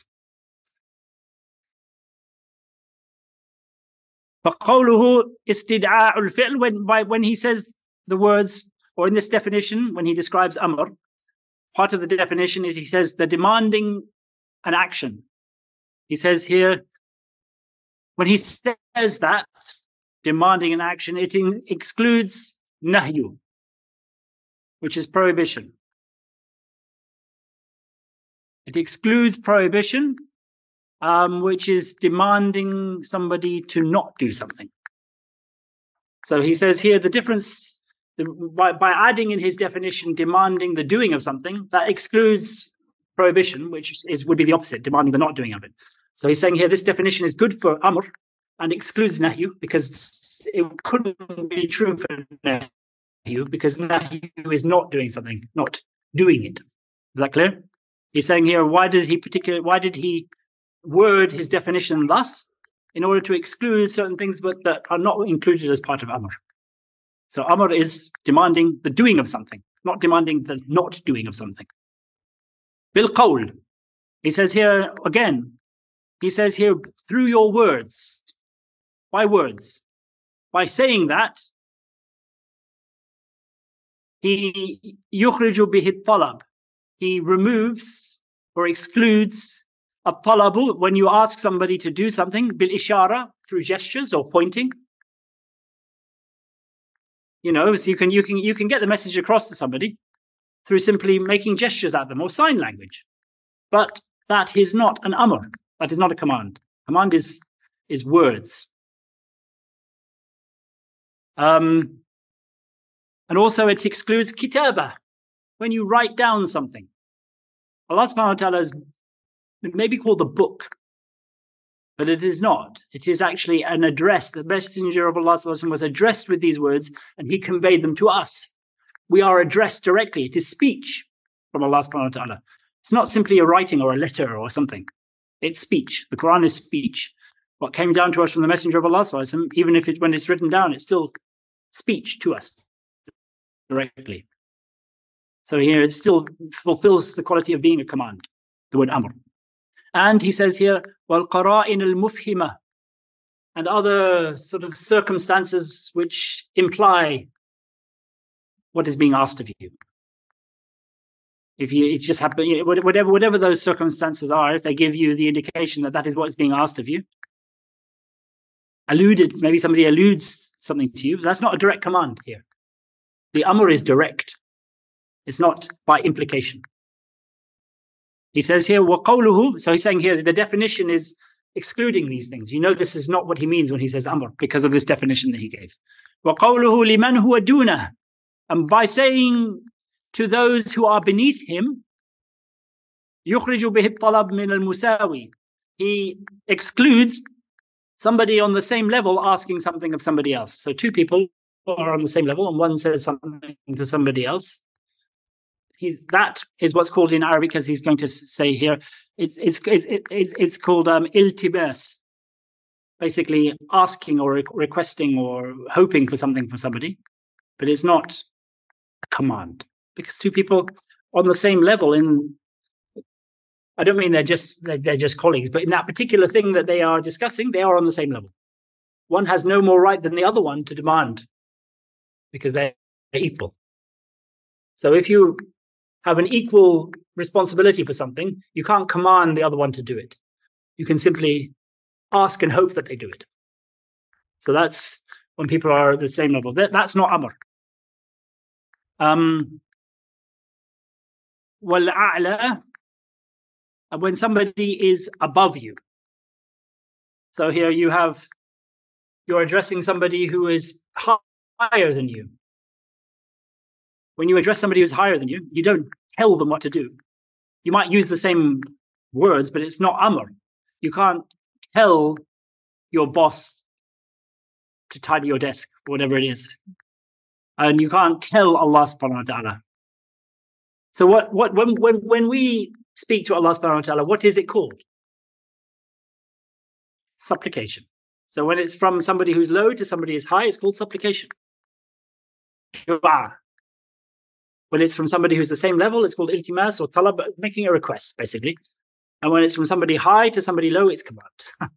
فَقَوْلُهُ اسْتِدْعَاءُ الْفِعْلِ, when he says the words, or in this definition, when he describes amr, part of the definition is he says the demanding an action. He says here, when he says that, demanding an action, it excludes nahyu, which is prohibition. It excludes prohibition, which is demanding somebody to not do something. So he says here the difference, by adding in his definition demanding the doing of something, that excludes prohibition, which would be the opposite, demanding the not doing of it. So he's saying here this definition is good for amr and excludes nahyu, because it couldn't be true for nahyu, because nahyu is not doing something, not doing it. Is that clear? He's saying here, why did he word his definition thus? In order to exclude certain things but that are not included as part of amr. So amr is demanding the doing of something, not demanding the not doing of something. Bil qawl. He says here again, through your words. By words. By saying that, he yukhriju bihi talab. He removes or excludes a talabu when you ask somebody to do something, bil ishara, through gestures or pointing. So you can get the message across to somebody through simply making gestures at them or sign language. But that is not an amr. That is not a command. Command is words. And also it excludes kitaba, when you write down something. Allah subhanahu wa ta'ala is maybe called the book, but it is not. It is actually an address. The Messenger of Allah was addressed with these words and he conveyed them to us. We are addressed directly. It is speech from Allah subhanahu wa ta'ala. It's not simply a writing or a letter or something. It's speech. The Quran is speech. What came down to us from the Messenger of Allah, even when it's written down, it's still speech to us directly. So here it still fulfills the quality of being a command, the word amr. And he says here, وَالْقَرَائِنُ الْمُفْهِمَةِ, and other sort of circumstances which imply what is being asked of you. It's just happened, whatever those circumstances are, if they give you the indication that is what is being asked of you, maybe somebody alludes something to you, that's not a direct command here. The amr is direct. It's not by implication. He says here, وَقَوْلُهُ, so he's saying here, the definition is excluding these things. This is not what he means when he says amr, because of this definition that he gave. وَقَوْلُهُ لِمَنْ هُوَ دُونَهُ, and by saying to those who are beneath him, يُخْرِجُ بِهِ الطَّلَبْ مِنَ الْمُسَاوِي, he excludes somebody on the same level asking something of somebody else. So two people are on the same level and one says something to somebody else. that is what's called in Arabic, as he's going to say here, it's called iltibas, basically asking or requesting or hoping for something from somebody, but it's not a command, because two people on the same level I don't mean they're just colleagues, but in that particular thing that they are discussing, they are on the same level. One has no more right than the other one to demand, because they're equal. So if you have an equal responsibility for something, you can't command the other one to do it. You can simply ask and hope that they do it. So that's when people are at the same level. That's not amr. Wal-a'la, when somebody is above you. So here you're addressing somebody who is higher than you. When you address somebody who's higher than you, you don't tell them what to do. You might use the same words, but it's not amr. You can't tell your boss to tidy your desk, whatever it is. And you can't tell Allah subhanahu wa ta'ala. So when we speak to Allah subhanahu wa ta'ala, what is it called? Supplication. So when it's from somebody who's low to somebody who's high, it's called supplication. Dua. When it's from somebody who's the same level, it's called iltimas or talab, making a request, basically. And when it's from somebody high to somebody low, it's command.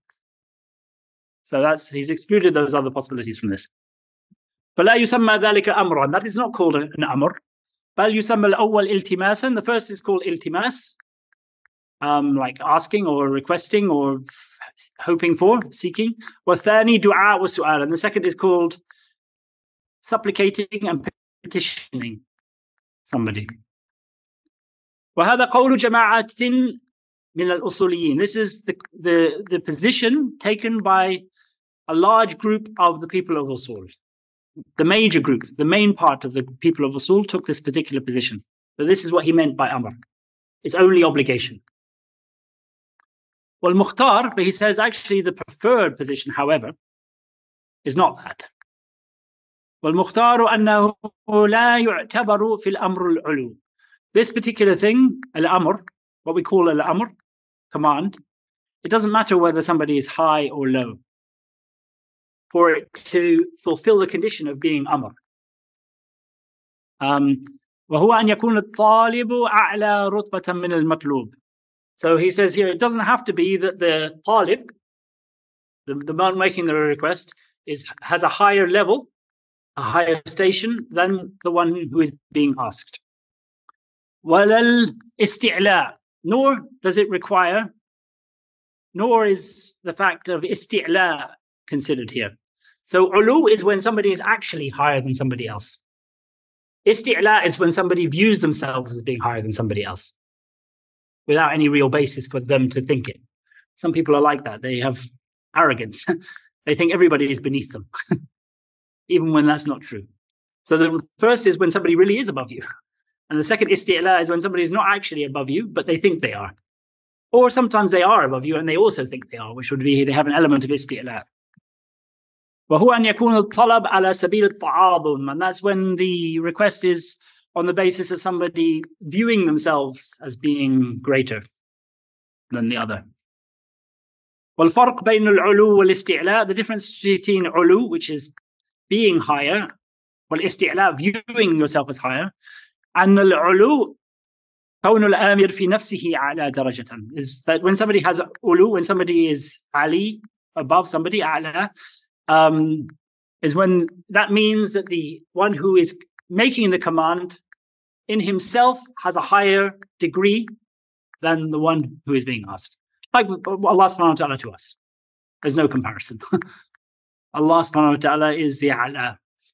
So he's excluded those other possibilities from this. فَلَا يُسَمَّى ذَلِكَ أَمْرًا. That is not called an amr. بَلْ يُسَمَّى الْأَوَّلِ إِلْتِمَاسًا. The first is called iltimas, like asking or requesting or hoping for, seeking. وَالثَّانِي دُعَاء وَسُؤَالًا. And the second is called supplicating and petitioning somebody. وَهَذَا قَوْلُ جَمَاعَةٍ مِنَ الْأُصُولِيِّينَ. This is the position taken by a large group of the people of Usul. The major group, the main part of the people of Usul took this particular position. So this is what he meant by amr. It's only obligation. Well, Mukhtar, but he says actually the preferred position, however, is not that. وَالْمُخْتَارُ أَنَّهُ لَا يُعْتَبَرُ فِي الْأَمْرُ الْعُلُو. This particular thing, al-amr, what we call al-amr, command, it doesn't matter whether somebody is high or low for it to fulfill the condition of being amr. وَهُوَ أَنْ يَكُونَ الطَّالِبُ أَعْلَى رُتْبَةً مِنَ الْمَطْلُوبِ. So he says here, it doesn't have to be that the talib, the man making the request, has a higher level, a higher station than the one who is being asked. وَلَا الْإِسْتِعْلَاء. Nor does it require, nor is the fact of isti'la considered here. So ulu is when somebody is actually higher than somebody else. Isti'la is when somebody views themselves as being higher than somebody else without any real basis for them to think it. Some people are like that. They have arrogance. They think everybody is beneath them, even when that's not true. So the first is when somebody really is above you. And the second isti'la is when somebody is not actually above you, but they think they are. Or sometimes they are above you and they also think they are, which would be they have an element of isti'la. وَهُوَ أَنْ يَكُونَ الطَّلَبْ عَلَى سَبِيلِ التَّعَاظُمِ. And that's when the request is on the basis of somebody viewing themselves as being greater than the other. وَالْفَرْقُ بَيْنَ الْعُلُو وَالْإِسْتِعْلَاء. The difference between ulu, which is being higher, وَالْإِسْتِعْلَاء, viewing yourself as higher, and العلو كون الآمر في نفسه أعلى درجة, is that when somebody has ulu, when somebody is ali, above somebody, أعلى, is when that means that the one who is making the command in himself has a higher degree than the one who is being asked. Like Allah subhanahu wa ta'ala to us. There's no comparison. Allah subhanahu wa ta'ala is the a'la.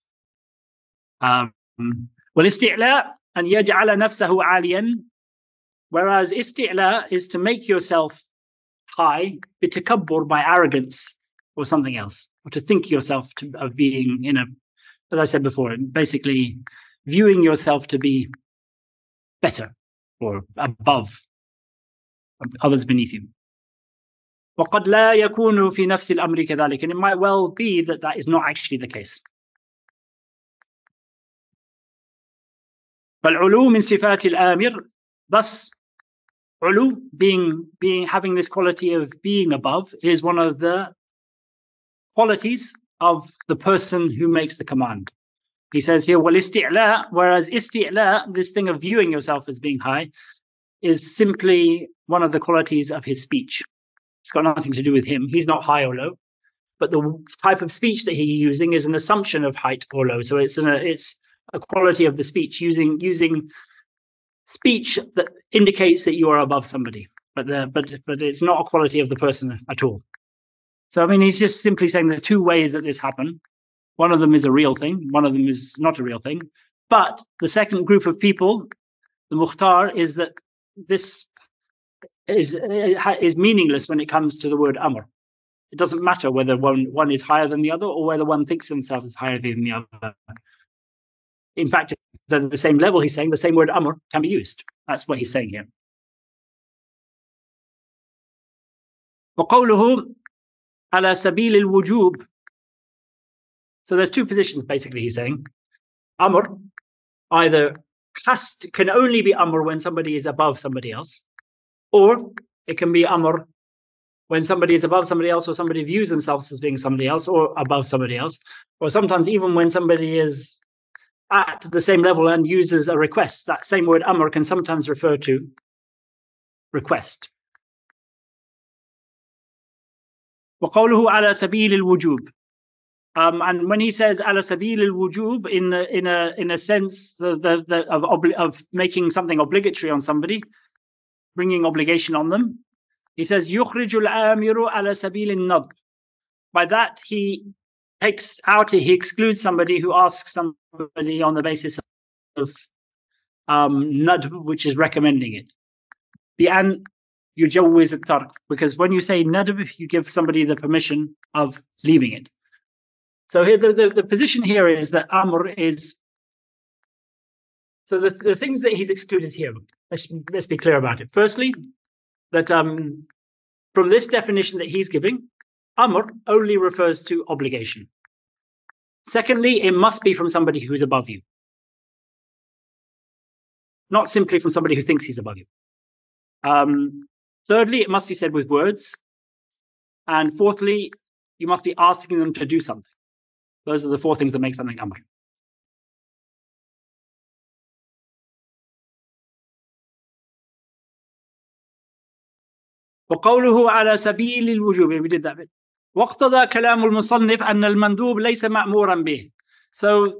والاستعلاء أن يجعل نفسه عاليا, whereas isti'la is to make yourself high, bitakabbur, by arrogance or something else, or to think yourself of being as I said before, basically viewing yourself to be better or above others beneath you. وقد لا يكون في نفس الأمر كذلك, and it might well be that that is not actually the case. فالعلو من صفات الآمر, thus ulu, having this quality of being above, is one of the qualities of the person who makes the command. He says here, wal-isti'la, whereas isti'la, this thing of viewing yourself as being high, is simply one of the qualities of his speech. It's got nothing to do with him. He's not high or low, but the type of speech that he's using is an assumption of height or low. So it's a quality of the speech, using speech that indicates that you are above somebody, but it's not a quality of the person at all. So I mean, he's just simply saying there are two ways that this happen. One of them is a real thing, one of them is not a real thing. But the second group of people, the mukhtar, is that this is meaningless when it comes to the word amr. It doesn't matter whether one is higher than the other or whether one thinks themselves as higher than the other. In fact, at the same level, he's saying the same word amr can be used. That's what he's saying here. وقوله على سبيل الوجوب. So there's two positions basically he's saying. Amr either can only be amr when somebody is above somebody else, or it can be amr when somebody is above somebody else, or somebody views themselves as being somebody else or above somebody else, or sometimes even when somebody is at the same level and uses a request. That same word amr can sometimes refer to request. وقوله على سبيل الوجوب. And when he says على سبيل الوجوب, in a sense of making something obligatory on somebody, bringing obligation on them, he says يخرج الآمر على سبيل الندب. By that he excludes somebody who asks somebody on the basis of nadb, which is recommending it. بأن يجوز الترك, because when you say nadb, you give somebody the permission of leaving it. So here, the position here is that amr is. So the things that he's excluded here, let's be clear about it. Firstly, that from this definition that he's giving, amr only refers to obligation. Secondly, it must be from somebody who's above you, not simply from somebody who thinks he's above you. Thirdly, it must be said with words. And fourthly, you must be asking them to do something. Those are the four things that make something amr. وقوله على سبيل الوجوب, we did that bit. واقتضى كلام المصنف أن المندوب ليس مأمورا به. So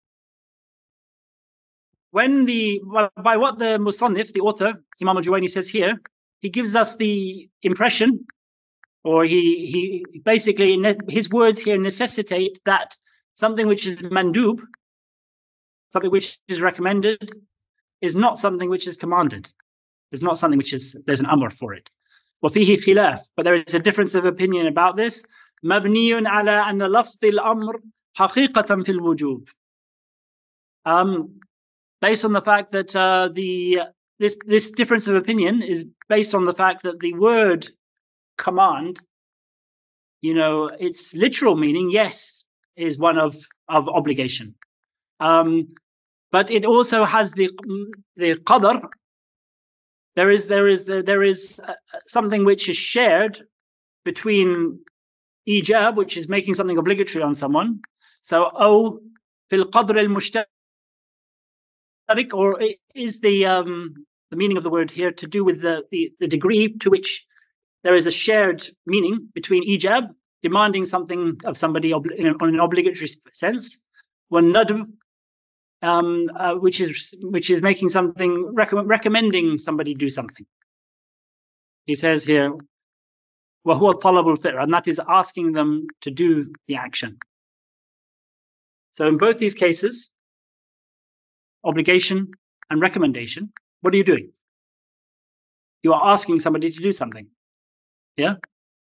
by what the Musannif, the author, Imam al-Juwayni, says here, he gives us the impression, or he basically, his words here necessitate that something which is mandub, something which is recommended, is not something which is commanded. It's not something which is, there's an amr for it. وفيه خلاف, but there is a difference of opinion about this. مبني على أن لفظ الأمر حقيقة في الوجوب. Based on the fact that this difference of opinion is based on the fact that the word command, its literal meaning, yes, is one of obligation. But it also has the qadr. There is something which is shared between ijab, which is making something obligatory on someone. So, fil qadr al-mushtarik, or is the meaning of the word here to do with the degree to which there is a shared meaning between ijab, demanding something of somebody on an obligatory sense, when nadb, which is making something, recommending somebody do something. He says here, وَهُوَ طَلَبُ الْفِعْلِ, and that is asking them to do the action. So in both these cases, obligation and recommendation, what are you doing? You are asking somebody to do something. Yeah?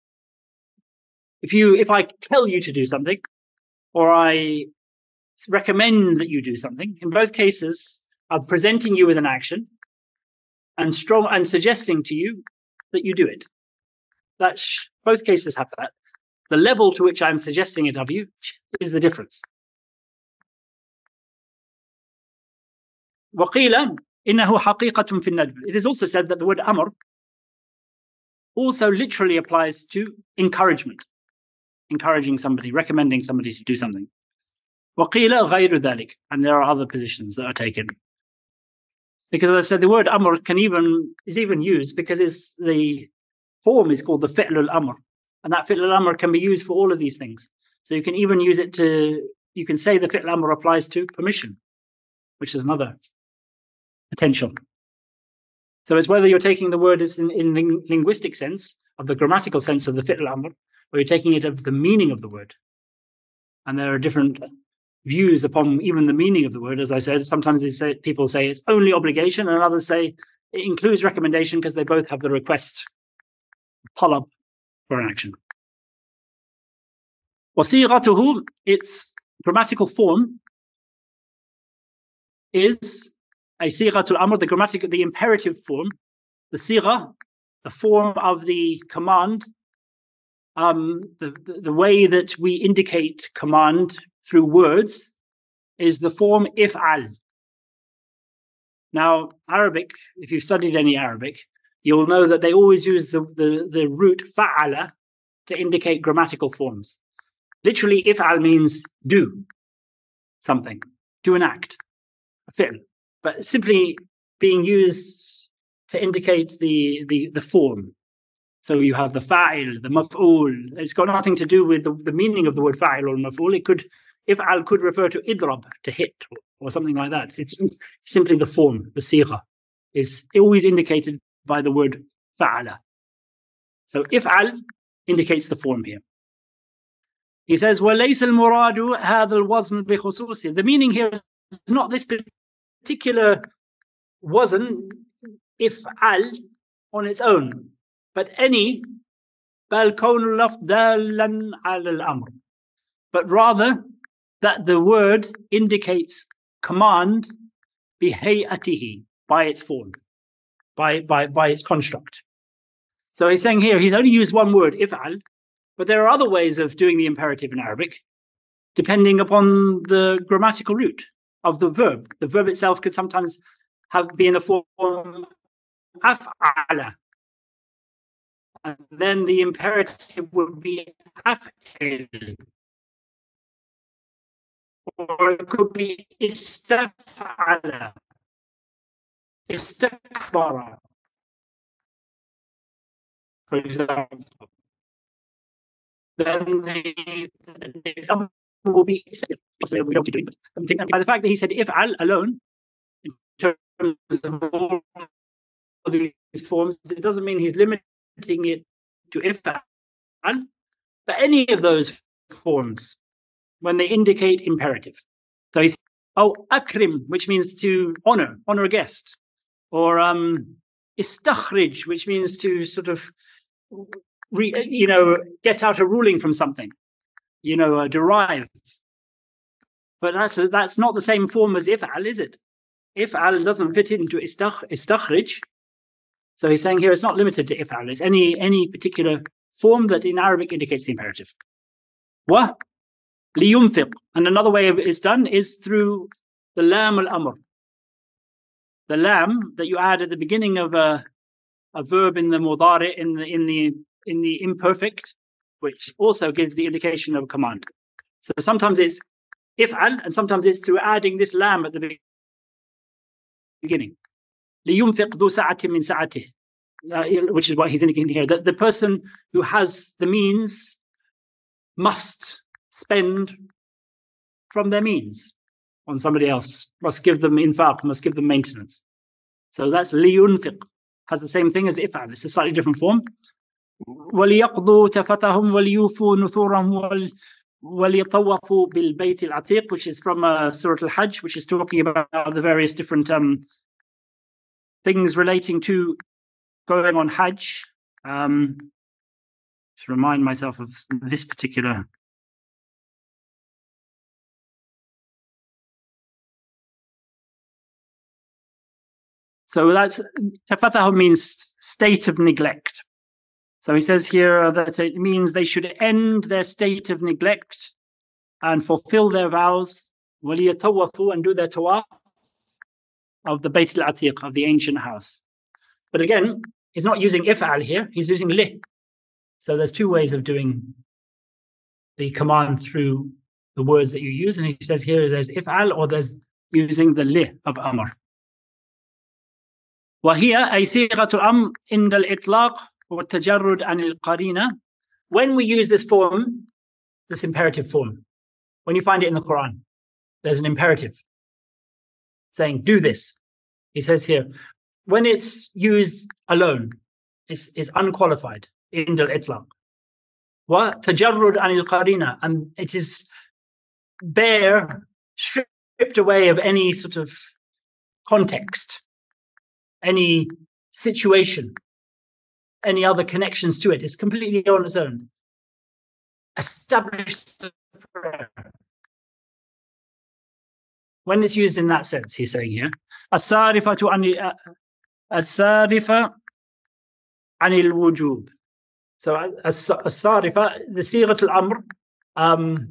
If I tell you to do something, or I recommend that you do something, in both cases, I'm presenting you with an action and suggesting to you that you do it. Both cases have that. The level to which I'm suggesting it of you is the difference. وَقِيلَ إِنَّهُ حَقِيقَةٌ فِي النَّدْبِ. It is also said that the word amr also literally applies to encouragement, encouraging somebody, recommending somebody to do something. وَقِيلَ غَيْرُ ذَلِكَ. And there are other positions that are taken. Because as I said, the word amr is even used because the form is called the fi'l al-amr. And that fi'l al-amr can be used for all of these things. So you can even use it you can say the fi'l al-amr applies to permission, which is another potential. So it's whether you're taking the word as in linguistic sense, of the grammatical sense of the fi'l al-amr, or you're taking it of the meaning of the word. And there are different views upon even the meaning of the word. As I said, sometimes people say it's only obligation, and others say it includes recommendation because they both have the request, talab, for an action. وَصِيغَتُهُ, its grammatical form is a sighatul amr, the imperative form, the sigha, the form of the command, the way that we indicate command through words is the form if'al. Now, Arabic, if you've studied any Arabic, you'll know that they always use the root fa'ala to indicate grammatical forms. Literally, if'al means do something, do an act, a fi'l, but simply being used to indicate the form. So you have the fa'il, the maf'ul. It's got nothing to do with the meaning of the word fa'il or maf'ul. If'al could refer to idrab, to hit, or something like that. It's simply the form, the sigha, is always indicated by the word fa'ala. So if'al indicates the form here. He says, وَلَيْسَ الْمُرَادُ هَذَا الْوَزْنُ بِخُصُوصِ. The meaning here is not this particular wazn, if'al, on its own, but any بَلْ كَوْنُ اللَّفْظ دَالًا عَلَى الْأَمْرِ, but rather that the word indicates command بِهَيْئَتِهِ, by its form, by its construct. So he's saying here, he's only used one word, if'al, but there are other ways of doing the imperative in Arabic, depending upon the grammatical root of the verb. The verb itself could sometimes be in the form af'ala, and then the imperative would be af'il, or it could be istaf'ala, istakbara, for example. Then the example will be, we don't be doing this. By the fact that he said if'al alone, in terms of all of these forms, it doesn't mean he's limiting it to if'al, but any of those forms when they indicate imperative. So he's akrim, which means to honor a guest, or istakhrij, which means to sort of get out a ruling from something, derive. But that's not the same form as if'al, is it? If'al doesn't fit into istakhrij. So he's saying here it's not limited to if'al. It's any particular form that in Arabic indicates the imperative. Wa liyunfiq. And another way it's done is through the lam al-amr. The lam that you add at the beginning of a verb in the mudari, in the imperfect, which also gives the indication of a command. So sometimes it's if'al, and sometimes it's through adding this lam at the beginning. لِيُنْفِقْ ذُو سَعَةٍ مِنْ سَعَتِهِ, which is what he's indicating here, that the person who has the means must spend from their means on somebody else, must give them infaq, must give them maintenance. So that's لِيُنْفِقْ, has the same thing as if'al. It's a slightly different form. وَلِيَقْضُوا تَفَثَهُمْ وَلِيُوفُوا نُثُورَهُمْ وَلِيَطَوَّفُوا بِالْبَيْتِ الْعَتِيقِ, which is from Surah Al-Hajj, which is talking about the various different things relating to going on Hajj. To remind myself of this particular. So that's tafathahu, means state of neglect. So he says here that it means they should end their state of neglect and fulfill their vows, وَلِيَتَوَّفُوا, and do their tawaf, of the Bayt al-Atiq, of the ancient house. But again, he's not using if'al here, he's using li. So there's two ways of doing the command through the words that you use. And he says here there's if'al or there's using the li of amr. وهي أي صيغة الأمر عند الإطلاق والتجرد عن القرينة. When we use this form, this imperative form, when you find it in the Quran, there's an imperative saying, do this. He says here, when it's used alone, it's unqualified, عند الإطلاق. وتجرد عن القرينة, and it is bare, stripped away of any sort of context, any situation, any other connections to it. It's completely on its own. Establish the prayer. When it's used in that sense, he's saying here, الصارفة عن الوجوب. So الصارفة, the صيغة الأمر,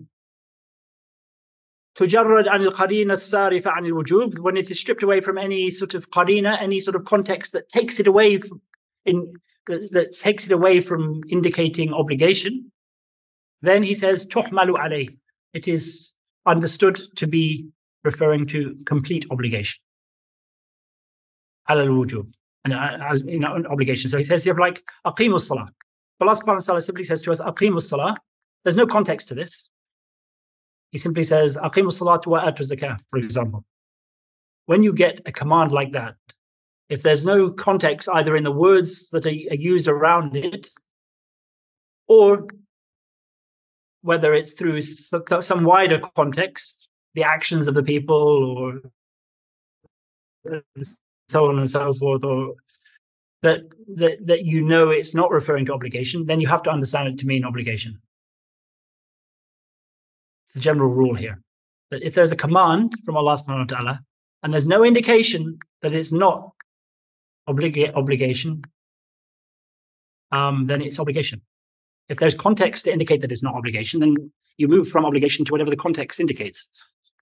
تجرد عن القرينة الصارفة عن الوجوب, when it is stripped away from any sort of qarina, any sort of context that takes it away from, that takes it away from indicating obligation, then he says تحمل عليه, it is understood to be referring to complete obligation. على الوجوب, an obligation. So he says here, like أقيموا الصلاة. Allah subhanahu wa ta'ala simply says to us, أقيموا الصلاة. There's no context to this. He simply says, أقيموا الصلاة وآتوا الزكاة, for example. When you get a command like that, if there's no context either in the words that are used around it, or whether it's through some wider context, the actions of the people, or so on and so forth, or that you know it's not referring to obligation, then you have to understand it to mean obligation. It's a general rule here, that if there's a command from Allah subhanahu wa ta'ala, and there's no indication that it's not obligation, then it's obligation. If there's context to indicate that it's not obligation, then you move from obligation to whatever the context indicates.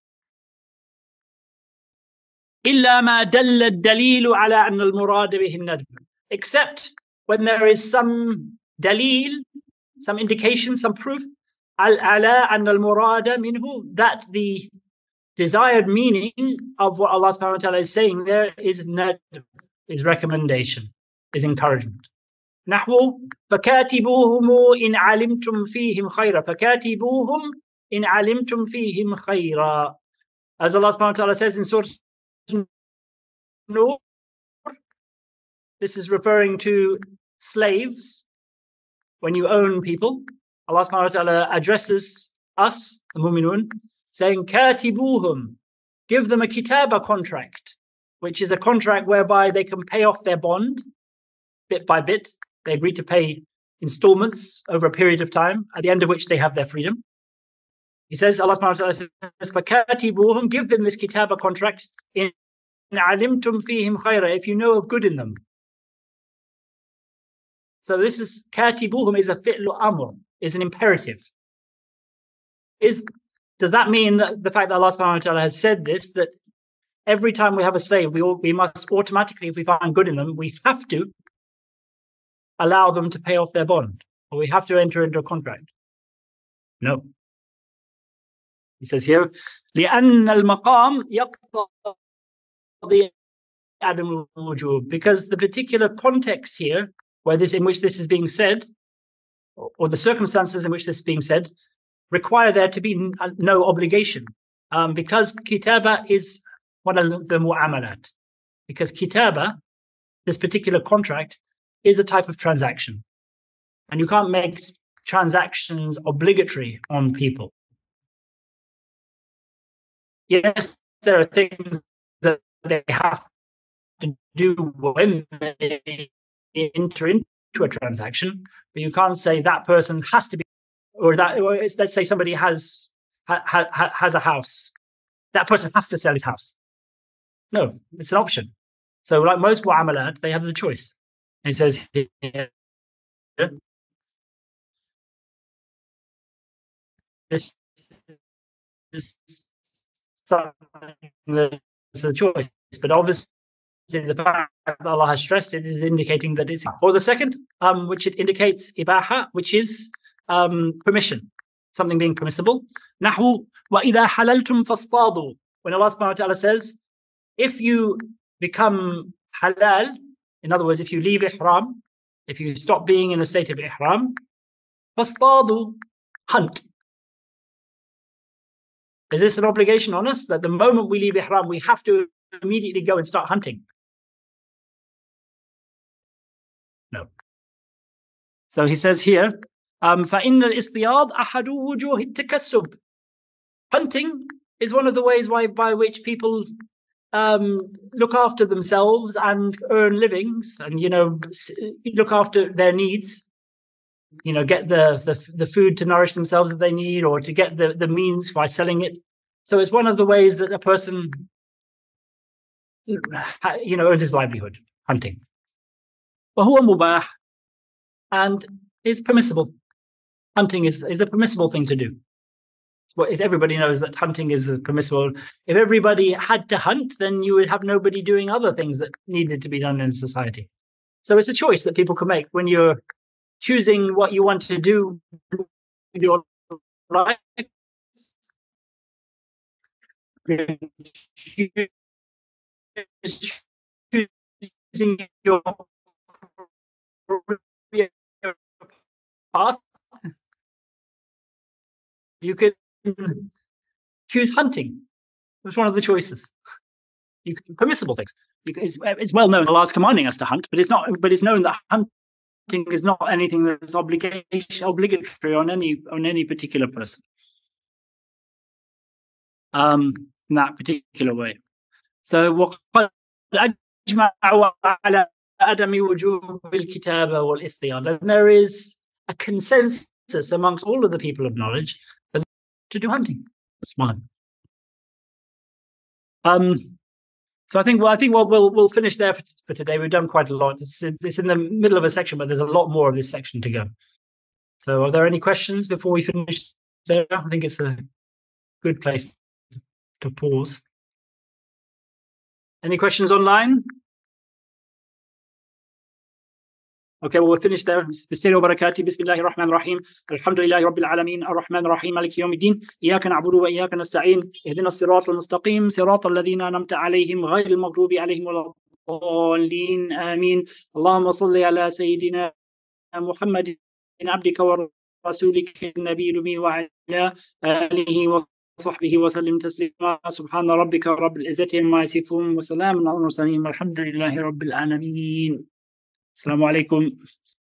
إلا ما دل الدليل على أن المراد به الندب. Except when there is some dalil, some indication, some proof, على أن المراد منه, that the desired meaning of what Allah subhanahu wa ta'ala is saying there is nadb, is recommendation, is encouragement. نحو فكاتبوهم إن علمتم فيهم خيرا. فكاتبوهم إن علمتم فيهم خيرا. As Allah subhanahu wa ta'ala says in Surah Nur, this is referring to slaves. When you own people, Allah subhanahu wa ta'ala addresses us, the mu'minun, saying, Katibuhum, give them a kitaba contract, which is a contract whereby they can pay off their bond bit by bit. They agree to pay installments over a period of time, at the end of which they have their freedom. He says, Allah subhanahu wa ta'ala says, فَكَاتِبُوهُمْ, give them this kitaba contract, in عَلِمْتُمْ فِيهِمْ خَيْرًا, if you know of good in them. So this is, كَاتِبُوهُمْ is a fi'lu amr, is an imperative. Does that mean that the fact that Allah subhanahu wa ta'ala has said this, that every time we have a slave, we must automatically, if we find good in them, we have to allow them to pay off their bond, or we have to enter into a contract? No. He says here, لأن المقام يقتضي عدم الوجوب, because the particular context here, in which this is being said, or the circumstances in which this is being said, require there to be no obligation, because kitaba is one of the mu'amalat. Because kitaba, this particular contract, is a type of transaction, and you can't make transactions obligatory on people. Yes, there are things that they have to do when they enter into a transaction, but you can't say that person has to be, or let's say somebody has a house, that person has to sell his house. No, it's an option. So like most mu'amalat, they have the choice. And he says here, this is something that's a choice. but obviously the fact that Allah has stressed it is indicating that it's. Or the second, which it indicates ibaha, which is permission, something being permissible. Nahu wa idha halaltum fastadu. When Allah subhanahu wa ta'ala says, if you become halal, in other words, if you leave ihram, if you stop being in a state of ihram, fastadu, hunt. Is this an obligation on us that the moment we leave ihram, we have to immediately go and start hunting? No. So he says here, فَإِنَّ الْإِصْطِيَاضَ أَحَدُ وُجُوهِ التَّكَسُّبِ. Hunting is one of the ways by which people look after themselves and earn livings, and look after their needs. Get the food to nourish themselves that they need, or to get the means by selling it. So it's one of the ways that a person earns his livelihood, hunting. وَهُوَ مُبَاحٌ, and is permissible. Hunting is a permissible thing to do. Everybody knows that hunting is permissible. If everybody had to hunt, then you would have nobody doing other things that needed to be done in society. So it's a choice that people can make when you're choosing what you want to do with your life. Choosing your path. You could choose hunting. It's one of the choices. Permissible things. It's well known Allah is commanding us to hunt, but it's not. But it's known that hunting is not anything that's obligatory on any particular person. In that particular way. So وَقَدْ أَجْمَعُوا عَلَى عَدَمِ وُجُوبِ الْكِتَابَ وَالْإِصْطِيَاضِ. And there is a consensus amongst all of the people of knowledge to do hunting. That's one. So I think we'll finish there for today. We've done quite a lot. It's in the middle of a section, but there's a lot more of this section to go. So are there any questions before we finish there? I think it's a good place to pause. Any questions online? Okay, well, we'll finish there. Bismillah wa barakatuh. Bismillahir Rahmanir Rahim. Alhamdulillahi Rabbil Alameen. Ar-Rahmanir Rahim. Maliki Yawmiddin. Iyyaka na'budu wa iyyaka nasta'in. Ihdina as-siratal mustaqim. Siratal ladhina an'amta alayhim ghayril maghdubi alayhim waladdallin. Ameen. Allahumma salli ala sayyidina Muhammadin abdika wa rasulika an-nabiyil ummi wa ala alihi wa sahbihi wa sallim taslima. Subhana rabbika rabbil izzati amma yasifun wa salamun ala al-mursalin. Walhamdulillahi Rabbil Alameen. Assalamu alaikum.